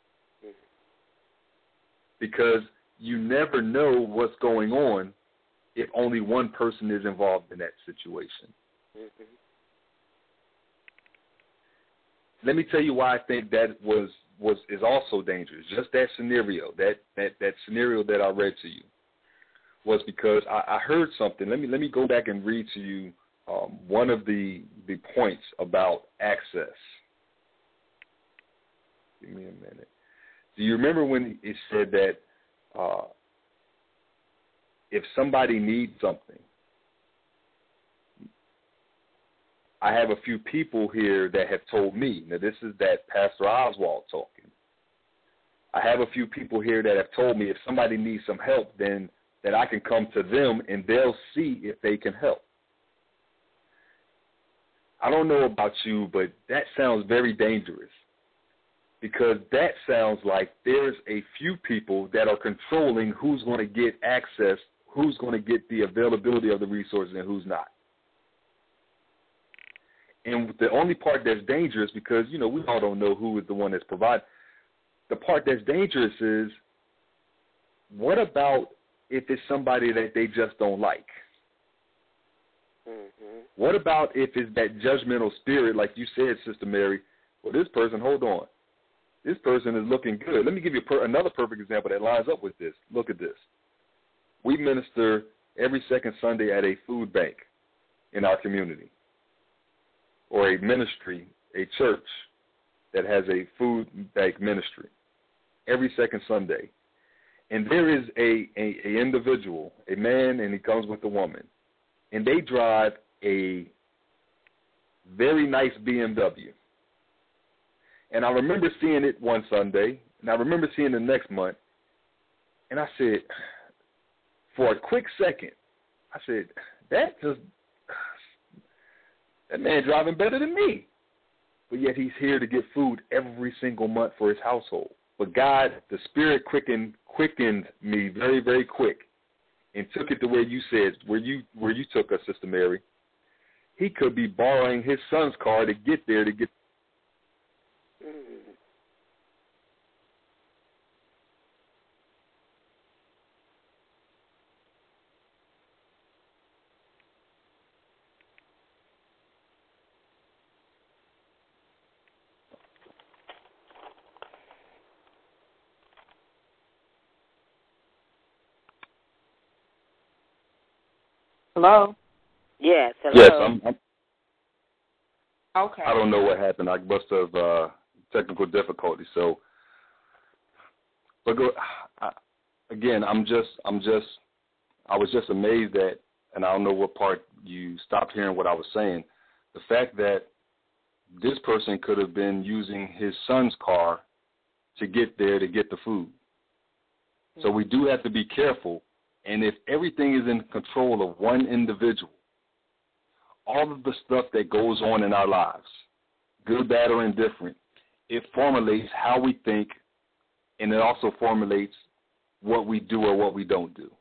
Because you never know what's going on if only one person is involved in that situation. Mm-hmm. Let me tell you why I think that was, was is also dangerous. Just that scenario, that, that, that scenario that I read to you, was because I, I heard something. Let me let me go back and read to you um, one of the the points about access. Give me a minute. Do you remember when it said that uh, if somebody needs something, I have a few people here that have told me, now this is that Pastor Oswald talking, I have a few people here that have told me if somebody needs some help, then that I can come to them and they'll see if they can help. I don't know about you, but that sounds very dangerous. Because that sounds like there's a few people that are controlling who's going to get access, who's going to get the availability of the resources and who's not. And the only part that's dangerous, because, you know, we all don't know who is the one that's providing. The part that's dangerous is, what about if it's somebody that they just don't like? Mm-hmm. What about if it's that judgmental spirit, like you said, Sister Mary, well, this person, hold on. This person is looking good. Let me give you a per- another perfect example that lines up with this. Look at this. We minister every second Sunday at a food bank in our community, or a ministry, a church that has a food bank ministry every second Sunday. And there is a, a, a individual, a man, and he comes with a woman, and they drive a very nice B M W. And I remember seeing it one Sunday, and I remember seeing it the next month, and I said, for a quick second, I said, that just, that man driving better than me. But yet he's here to get food every single month for his household. But God, the Spirit quickened quickened me very, very quick and took it the way you said, where you where you took us, Sister Mary. He could be borrowing his son's car to get there to get. Mm. Hello? Yes, hello. Yes, I'm, I'm, Okay. I don't know what happened. I must have uh, technical difficulty. So, but go, I, again, I'm just, I'm just, I was just amazed at, and I don't know what part you stopped hearing what I was saying. The fact that this person could have been using his son's car to get there to get the food. Mm-hmm. So we do have to be careful. And if everything is in control of one individual, all of the stuff that goes on in our lives, good, bad, or indifferent, it formulates how we think, and it also formulates what we do or what we don't do.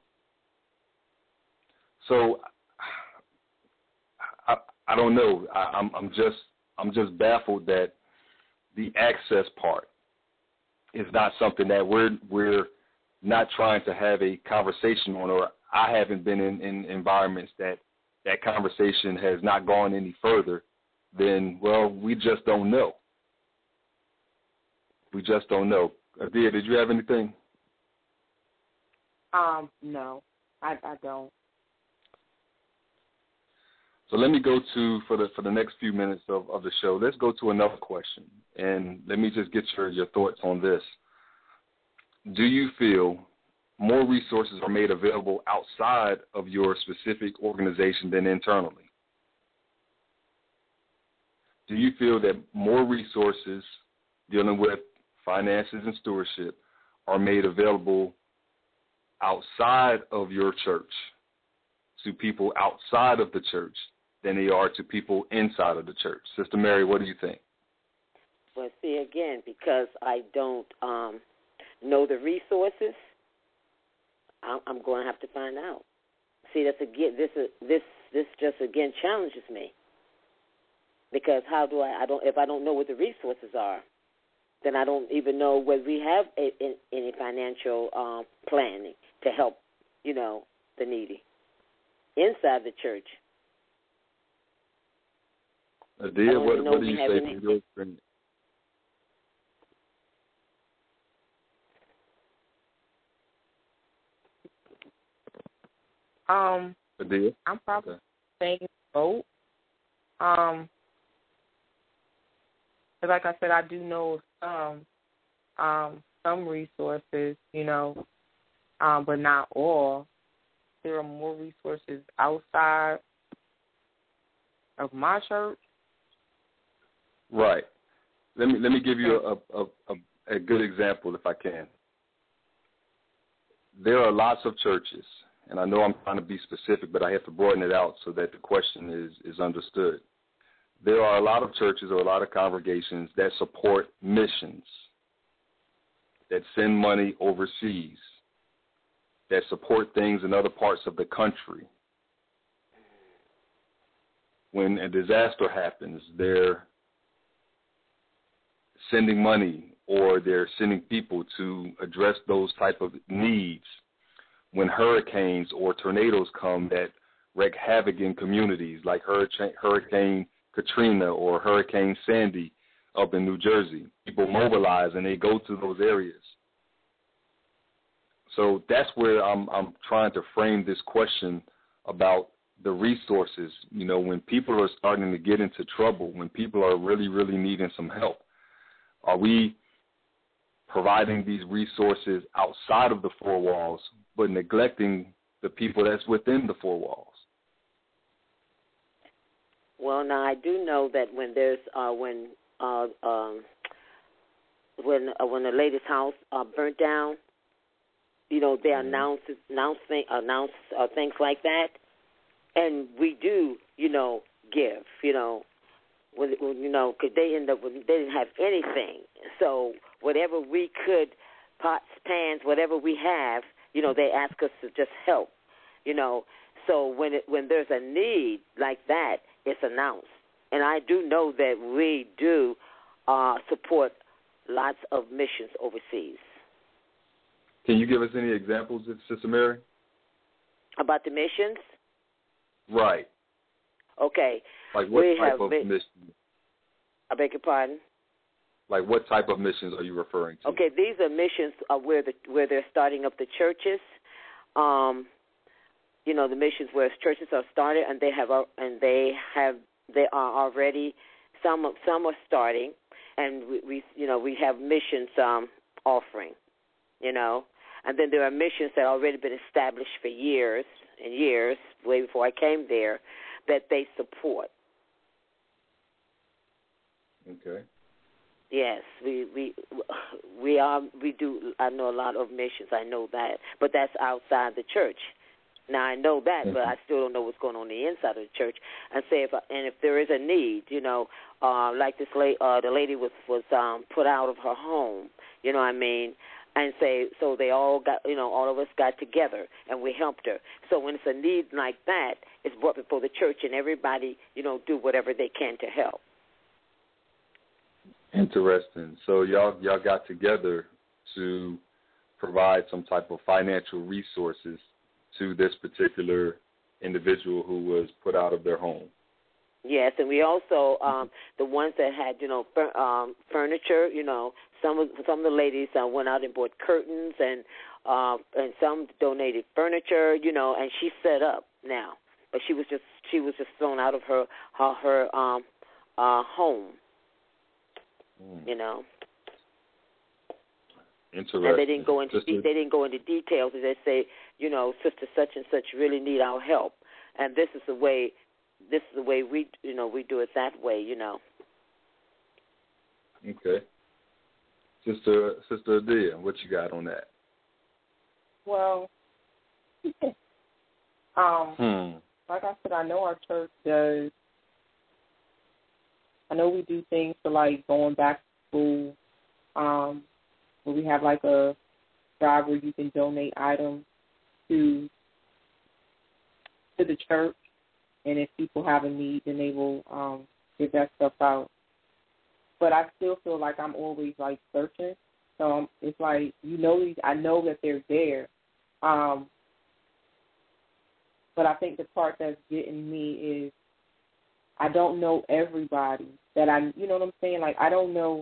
So I, I don't know. I, I'm, I'm just I'm just baffled that the access part is not something that we're we're not trying to have a conversation on, or I haven't been in, in environments that that conversation has not gone any further than, well, we just don't know. We just don't know. Adia, did you have anything? Um, no, I, I don't. So let me go to, for the for the next few minutes of, of the show, let's go to another question. And let me just get your, your thoughts on this. Do you feel more resources are made available outside of your specific organization than internally? Do you feel that more resources dealing with finances and stewardship are made available outside of your church, to people outside of the church, than they are to people inside of the church? Sister Mary, what do you think? Well, see, again, because I don't um, know the resources, I'm, I'm going to have to find out. See, that's again, this this this just again challenges me, because how do I? I don't if I don't know what the resources are, then I don't even know whether we have a, a, any financial um, planning to help, you know, the needy inside the church. Adia, what, what do you say from your experience? Um, Adia? I'm probably okay. saying both. Um, but like I said, I do know some um, some resources, you know, um, but not all. There are more resources outside of my church. Right. Let me let me give you a, a, a, a good example, if I can. There are lots of churches, and I know I'm trying to be specific, but I have to broaden it out so that the question is, is understood. There are a lot of churches or a lot of congregations that support missions, that send money overseas, that support things in other parts of the country. When a disaster happens, they're sending money or they're sending people to address those type of needs. When hurricanes or tornadoes come that wreak havoc in communities like Hurricane, Hurricane Katrina or Hurricane Sandy up in New Jersey. People mobilize and they go to those areas. So that's where I'm I'm trying to frame this question about the resources. You know, when people are starting to get into trouble, when people are really, really needing some help, are we providing these resources outside of the four walls, but neglecting the people that's within the four walls? Well, now I do know that when there's uh, when uh, um, when uh, when the lady's house uh, burnt down, you know, they mm-hmm. announce announce thing, announce uh, things like that, and we do, you know, give, you know, when, when you know, because they end up with, they didn't have anything, so whatever we could, pots, pans, whatever we have, you know, they ask us to just help, you know. So when it, when there's a need like that, it's announced. And I do know that we do uh, support lots of missions overseas. Can you give us any examples, Sister Mary? About the missions? Right. Okay. Like what we type have of been, missions? I beg your pardon? Like what type of missions are you referring to? Okay, these are missions uh, where the where they're starting up the churches. Um, you know, the missions where churches are started and they have uh, and they have they are already some some are starting, and we, we you know we have missions um, offering, you know, and then there are missions that have already been established for years and years, way before I came there, that they support. Okay. Yes, we we we are we do. I know a lot of missions. I know that, but that's outside the church. Now I know that, mm-hmm. but I still don't know what's going on the inside of the church. And say if and if there is a need, you know, uh, like this lady, uh, the lady was was um, put out of her home. You know what I mean? And say so they all got, you know, all of us got together and we helped her. So when it's a need like that, it's brought before the church and everybody, you know, do whatever they can to help. Interesting. So y'all y'all got together to provide some type of financial resources to this particular individual who was put out of their home. Yes, and we also um, the ones that had you know fur, um, furniture. You know, some of some of the ladies uh, went out and bought curtains, and uh, and some donated furniture. You know, and she set up now, but she was just she was just thrown out of her her, her um, uh, home. You know, interesting. And they didn't go into de- they didn't go into details. They say, you know, sister such and such really need our help, and this is the way. This is the way we, you know, we do it that way. You know. Okay, Sister Sister Adia, what you got on that? Well, um, hmm. like I said, I know our church does. I know we do things for, like, going back to school, um, where we have, like, a job where you can donate items to to the church, and if people have a need, then they will um, give that stuff out. But I still feel like I'm always, like, searching. So um, it's like, you know, I know that they're there. Um, but I think the part that's getting me is I don't know everybody that I, you know what I'm saying? Like, I don't know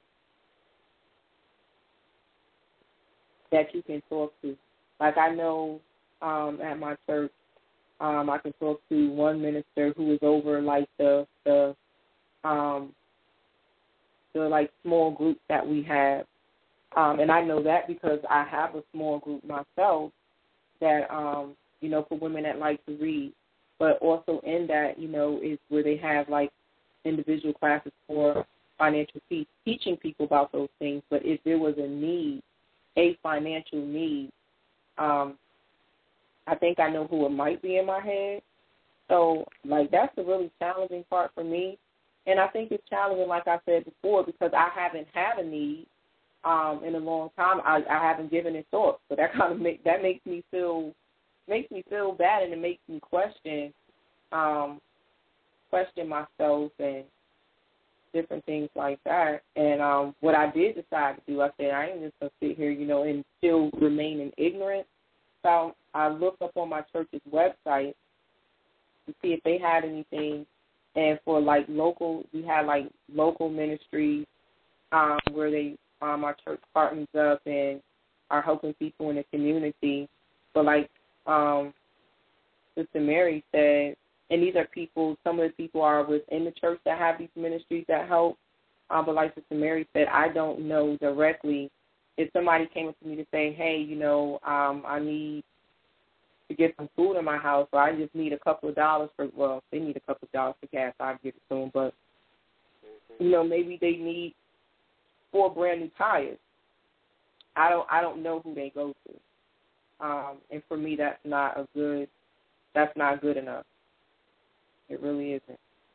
that you can talk to. Like, I know um, at my church, um, I can talk to one minister who is over, like, the, the, um, the like, small group that we have. Um, and I know that because I have a small group myself that, um, you know, for women that like to read. But also in that, you know, is where they have, like, individual classes for financial peace, teaching people about those things. But if there was a need, a financial need, um, I think I know who it might be in my head. So, like, that's the really challenging part for me. And I think it's challenging, like I said before, because I haven't had a need um, in a long time. I, I haven't given it thought. So that kind of make, that makes me feel makes me feel bad, and it makes me question um, question myself and different things like that. And um, what I did decide to do, I said, I ain't just going to sit here, you know, and still remain in ignorance. So I looked up on my church's website to see if they had anything And for like local, we had like local ministries um, where they, um, our church partners up and are helping people in the community. But like um, Sister Mary said, and these are people, some of the people are within the church that have these ministries that help. Um, but like Sister Mary said, I don't know directly. If somebody came up to me to say, hey, you know, um, I need to get some food in my house, or I just need a couple of dollars for, well, if they need a couple of dollars for gas, I'll give it to them. But, you know, maybe they need four brand new tires. I don't I don't know who they go to. Um, and for me, that's not a good, that's not good enough. It really isn't.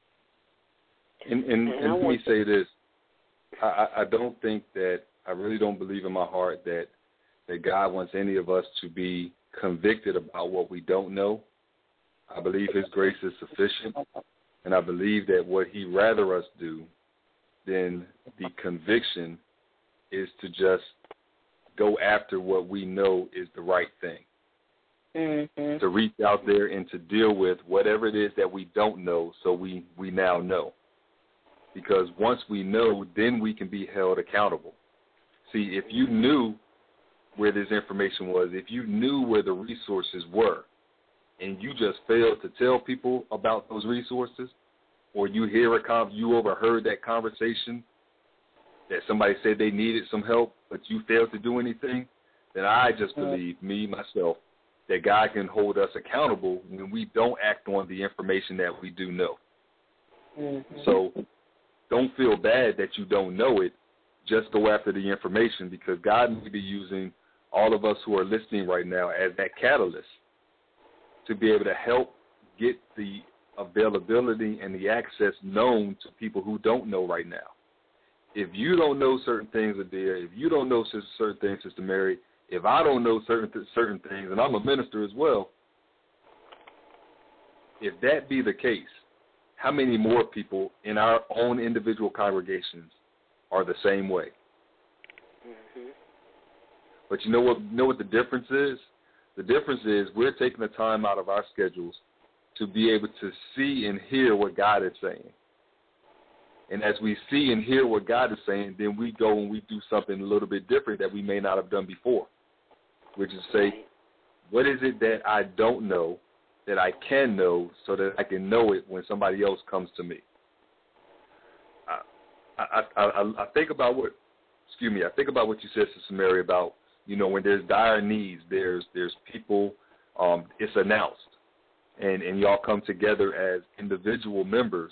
And, and, and let me say this. I, I don't think that, I really don't believe in my heart that, that God wants any of us to be convicted about what we don't know. I believe his grace is sufficient, and I believe that what he'd rather us do than the conviction is to just go after what we know is the right thing. Mm-hmm. To reach out there and to deal with whatever it is that we don't know, so we, we now know. Because once we know, then we can be held accountable. See, if you knew where this information was, if you knew where the resources were, and you just failed to tell people about those resources, or you hear a con- you overheard that conversation that somebody said they needed some help, but you failed to do anything, then I just believe, me, myself, that God can hold us accountable when we don't act on the information that we do know. Mm-hmm. So don't feel bad that you don't know it. Just go after the information, because God may be using all of us who are listening right now as that catalyst to be able to help get the availability and the access known to people who don't know right now. If you don't know certain things, Adia, if you don't know certain things, Sister Mary, if I don't know certain th- certain things, and I'm a minister as well, if that be the case, how many more people in our own individual congregations are the same way? Mm-hmm. But you know what, you know what the difference is? The difference is we're taking the time out of our schedules to be able to see and hear what God is saying. And as we see and hear what God is saying, then we go and we do something a little bit different that we may not have done before, which is say, what is it that I don't know that I can know so that I can know it when somebody else comes to me? I, I, I, I think about what, excuse me, I think about what you said, Sister Mary, about, you know, when there's dire needs, there's there's people, um, it's announced, and, and y'all come together as individual members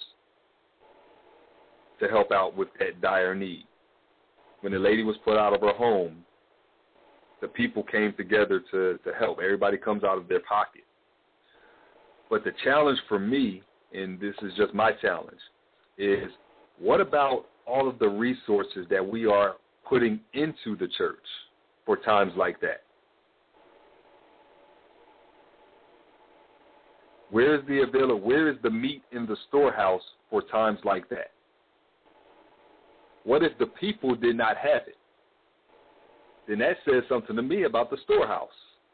to help out with that dire need. When the lady was put out of her home, the people came together to, to help. Everybody comes out of their pocket. But the challenge for me, and this is just my challenge, is what about all of the resources that we are putting into the church for times like that? Where is the available? Where is the meat in the storehouse for times like that? What if the people did not have it? Then that says something to me about the storehouse.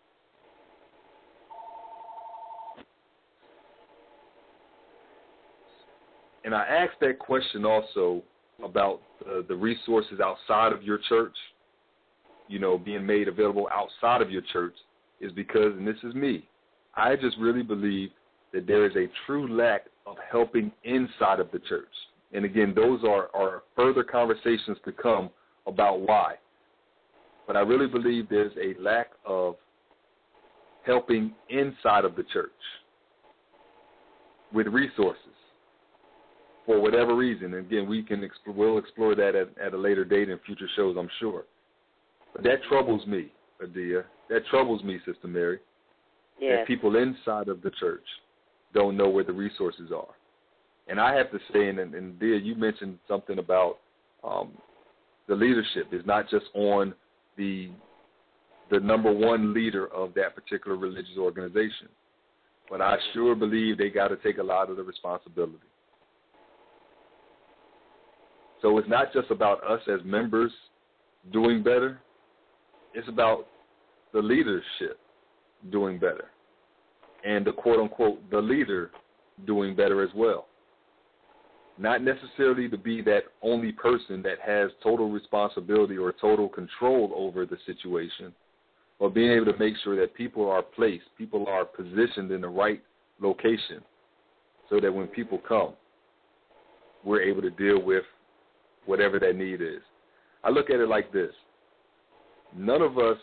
And I asked that question also about uh, the resources outside of your church, you know, being made available outside of your church, is because, and this is me, I just really believe that there is a true lack of helping inside of the church. And again, those are, are further conversations to come about why. But I really believe there's a lack of helping inside of the church with resources for whatever reason. And again, we can explore, we'll explore that at, at a later date in future shows, I'm sure. But that troubles me, Adia. That troubles me, Sister Mary. Yes. That people inside of the church don't know where the resources are. And I have to say, and, and Adia, you mentioned something about um, the leadership is not just on the the number one leader of that particular religious organization. But I sure believe they got to take a lot of the responsibility. So it's not just about us as members doing better. It's about the leadership doing better and the quote-unquote the leader doing better as well. not necessarily to be that only person that has total responsibility or total control over the situation, but being able to make sure that people are placed, people are positioned in the right location so that when people come, we're able to deal with whatever that need is. I look at it like this. None of us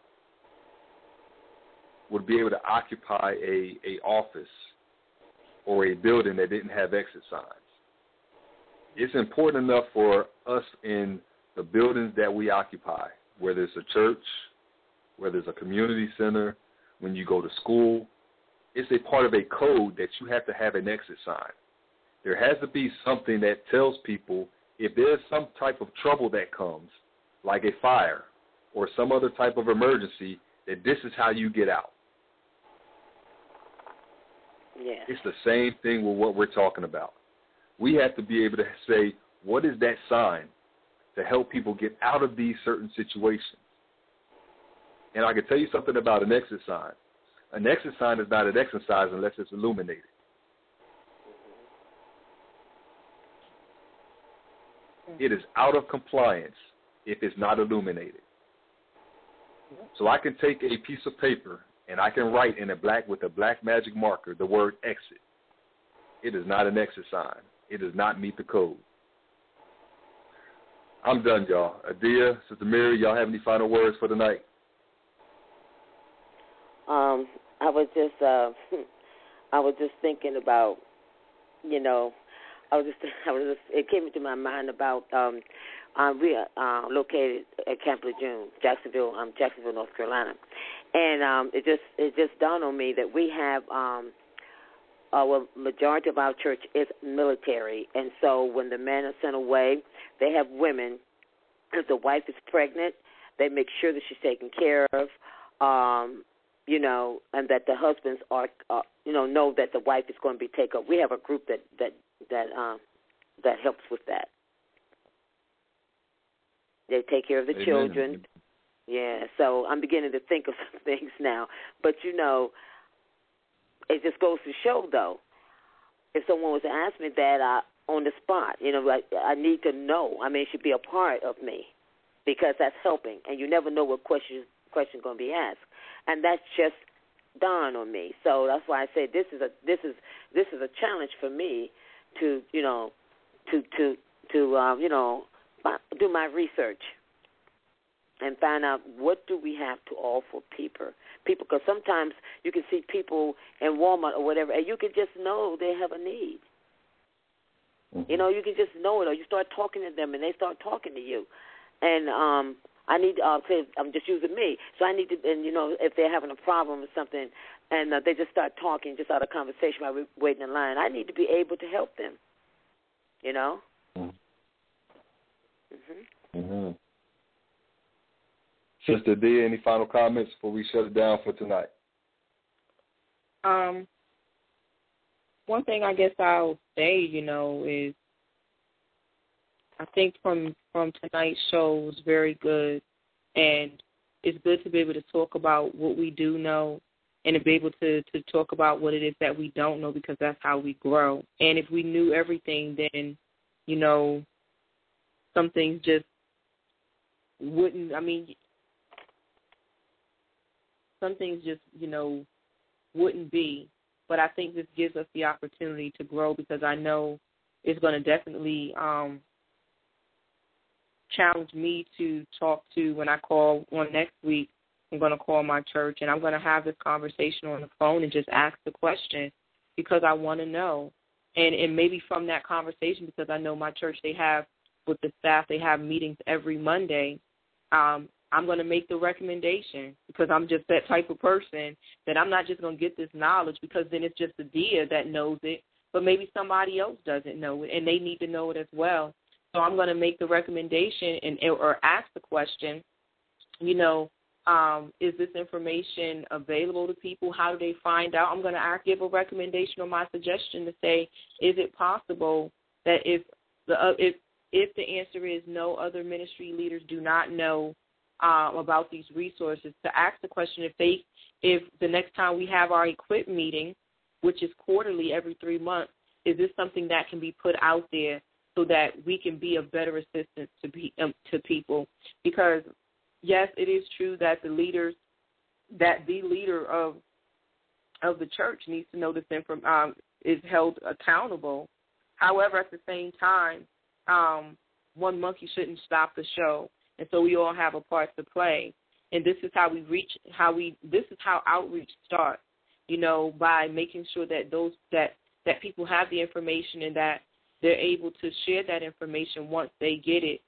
would be able to occupy a, a office or a building that didn't have exit signs. It's important enough for us in the buildings that we occupy, whether it's a church, whether it's a community center, when you go to school, it's a part of a code that you have to have an exit sign. There has to be something that tells people if there's some type of trouble that comes, like a fire or some other type of emergency, that this is how you get out. Yeah. It's the same thing with what we're talking about. We have to be able to say, what is that sign to help people get out of these certain situations? And I can tell you something about an exit sign. An exit sign is not an exercise unless it's illuminated. It is out of compliance if it's not illuminated. So I can take a piece of paper and I can write in a black with a black magic marker the word exit. It is not an exit sign. It does not meet the code. I'm done, y'all. Adia, Sister Mary, y'all have any final words for tonight? Um, I was just, uh, I was just thinking about, you know, I was just, I was just, it came into my mind about, um, um, we are uh, located at Camp Lejeune, Jacksonville, um, Jacksonville, North Carolina, and um, it just, it just dawned on me that we have, um, uh, well, majority of our church is military, and so when the men are sent away, they have women. If the wife is pregnant, they make sure that she's taken care of. Um, you know, and that the husbands are, uh, you know, know that the wife is going to be taken up. We have a group that that that um, that helps with that. They take care of the Amen. children. Yeah, so I'm beginning to think of some things now. But, you know, it just goes to show, though, if someone was to ask me that uh, on the spot, you know, like, I need to know. I mean, it should be a part of me because that's helping. And you never know what question question going to be asked. And that's just dawned on me. So that's why I say this is a this is this is a challenge for me to you know to to to um, you know do my research and find out what do we have to offer people. People, because sometimes you can see people in Walmart or whatever, and you can just know they have a need. Mm-hmm. You know, you can just know it, or you start talking to them, and they start talking to you, and um. I need, uh, say, I'm just using me, so I need to, and you know, if they're having a problem or something, and uh, they just start talking just out of conversation while we're waiting in line, I need to be able to help them, you know? Mm-hmm. Mm-hmm. Sister D, any final comments before we shut it down for tonight? Um, one thing I guess I'll say, you know, is I think from, from tonight's show was very good, and it's good to be able to talk about what we do know and to be able to, to talk about what it is that we don't know, because that's how we grow. And if we knew everything, then, you know, some things just wouldn't, I mean, some things just, you know, wouldn't be. But I think this gives us the opportunity to grow, because I know it's going to definitely um, challenge me to talk to, when I call on next week, I'm going to call my church, and I'm going to have this conversation on the phone and just ask the question, because I want to know. And, and maybe from that conversation, because I know my church, they have, with the staff, they have meetings every Monday, um, I'm going to make the recommendation, because I'm just that type of person that I'm not just going to get this knowledge because then it's just Adia that knows it, but maybe somebody else doesn't know it, and they need to know it as well. So I'm going to make the recommendation and or ask the question, you know, um, is this information available to people? How do they find out? I'm going to give a recommendation or my suggestion to say, is it possible that if the uh, if if the answer is no, other ministry leaders do not know um, about these resources, to ask the question if they if the next time we have our equip meeting, which is quarterly every three months, is this something that can be put out there so that we can be of better assistance to be, um, to people? Because, yes, it is true that the leaders, that the leader of of the church needs to know this information, um, is held accountable. However, at the same time, um, one monkey shouldn't stop the show, and so we all have a part to play. And this is how we reach, how we, this is how outreach starts, you know, by making sure that those, that, that people have the information and that they're able to share that information once they get it.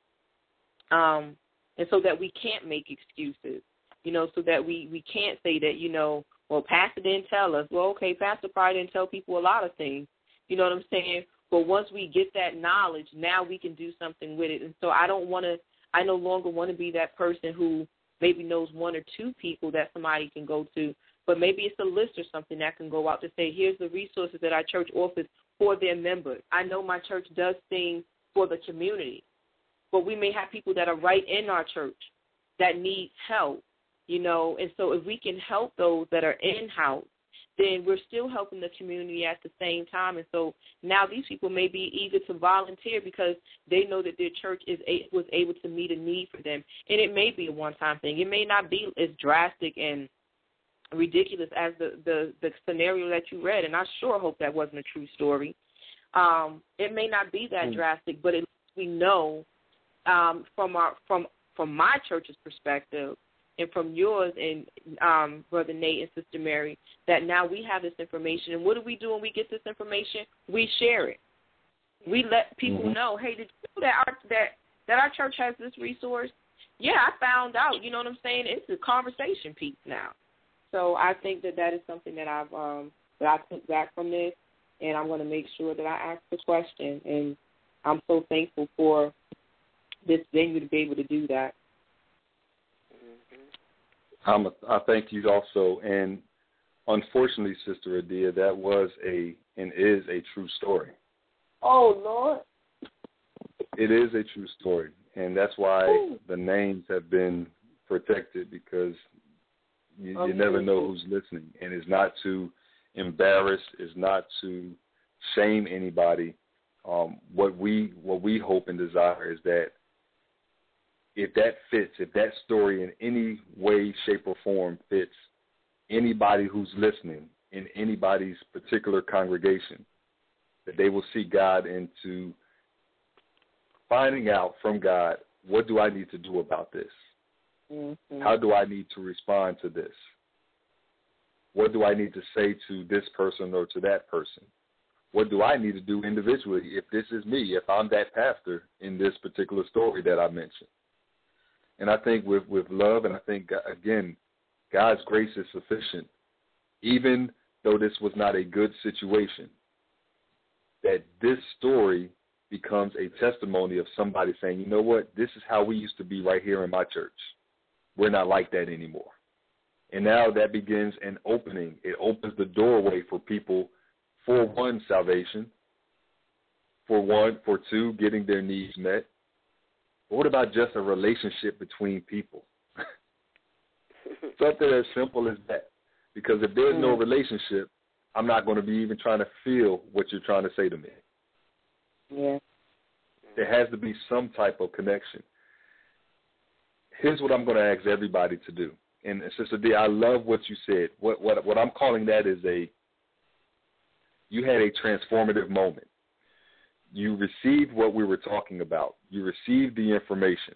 Um, and so that we can't make excuses, you know, so that we, we can't say that, you know, well, Pastor didn't tell us. Well, okay, Pastor probably didn't tell people a lot of things. You know what I'm saying? But once we get that knowledge, now we can do something with it. And so I don't want to, I no longer want to be that person who maybe knows one or two people that somebody can go to, but maybe it's a list or something that can go out to say, here's the resources that our church offers for their members. I know my church does things for the community, but we may have people that are right in our church that need help. You know, and so if we can help those that are in-house, then we're still helping the community at the same time. And so now these people may be eager to volunteer because they know that their church is was able to meet a need for them. And it may be a one-time thing. It may not be as drastic and ridiculous as the, the, the scenario that you read, and I sure hope that wasn't a true story. Um, it may not be that mm. drastic, but at least we know um, from our from from my church's perspective, and from yours and um, Brother Nate and Sister Mary, that now we have this information. And what do we do when we get this information? We share it. We let people mm-hmm. know, hey, did you know that our, that, that our church has this resource? Yeah, I found out. You know what I'm saying? It's a conversation piece now. So I think that that is something that I've um, that I took back from this, and I'm going to make sure that I ask the question. And I'm so thankful for this venue to be able to do that. I'm a, I thank you also, and unfortunately, Sister Adia, that was a and is a true story. Oh, Lord. It is a true story, and that's why Ooh. the names have been protected, because you, you never know who's listening, and it's not to embarrass, it's not to shame anybody. Um, what we what we hope and desire is that if that fits, if that story in any way, shape, or form fits anybody who's listening in anybody's particular congregation, that they will see God into finding out from God, what do I need to do about this? Mm-hmm. How do I need to respond to this? What do I need to say to this person or to that person? What do I need to do individually if this is me, if I'm that pastor in this particular story that I mentioned? And I think with, with love, and I think, again, God's grace is sufficient, even though this was not a good situation, that this story becomes a testimony of somebody saying, you know what, this is how we used to be right here in my church. We're not like that anymore. And now that begins an opening. It opens the doorway for people, for one, salvation, for one, for two, getting their needs met. But what about just a relationship between people? Something as simple as that. Because if there's no relationship, I'm not going to be even trying to feel what you're trying to say to me. Yeah. There has to be some type of connection. Here's what I'm going to ask everybody to do. And Sister D, I love what you said. What what what I'm calling that is a, you had a transformative moment. You received what we were talking about. You received the information.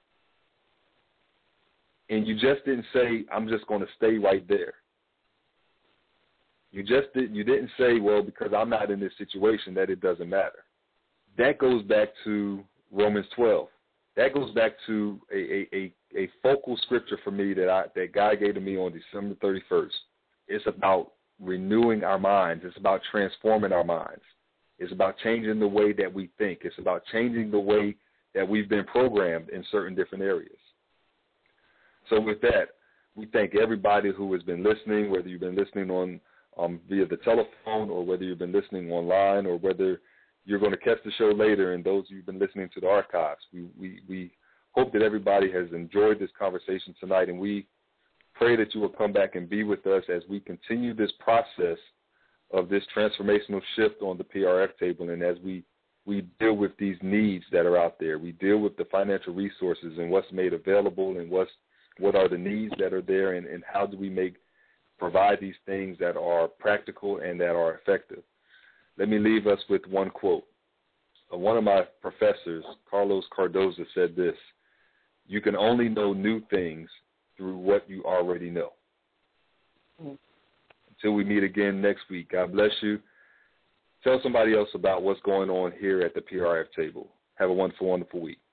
And you just didn't say, I'm just going to stay right there. You just did, you didn't say, well, because I'm not in this situation, that it doesn't matter. That goes back to Romans twelve. That goes back to a, a, a, a focal scripture for me that I, that God gave to me on December thirty-first. It's about renewing our minds. It's about transforming our minds. It's about changing the way that we think. It's about changing the way that we've been programmed in certain different areas. So with that, we thank everybody who has been listening, whether you've been listening on um, via the telephone or whether you've been listening online or whether you're going to catch the show later, and those who've been listening to the archives. We, we, we hope that everybody has enjoyed this conversation tonight, and we pray that you will come back and be with us as we continue this process of this transformational shift on the P R F table, and as we, we deal with these needs that are out there, we deal with the financial resources and what's made available and what's, what are the needs that are there, and, and how do we make provide these things that are practical and that are effective. Let me leave us with one quote. Uh, one of my professors, Carlos Cardoza, said this: "You can only know new things through what you already know." Mm-hmm. Until we meet again next week, God bless you. Tell somebody else about what's going on here at the P R F table. Have a wonderful, wonderful week.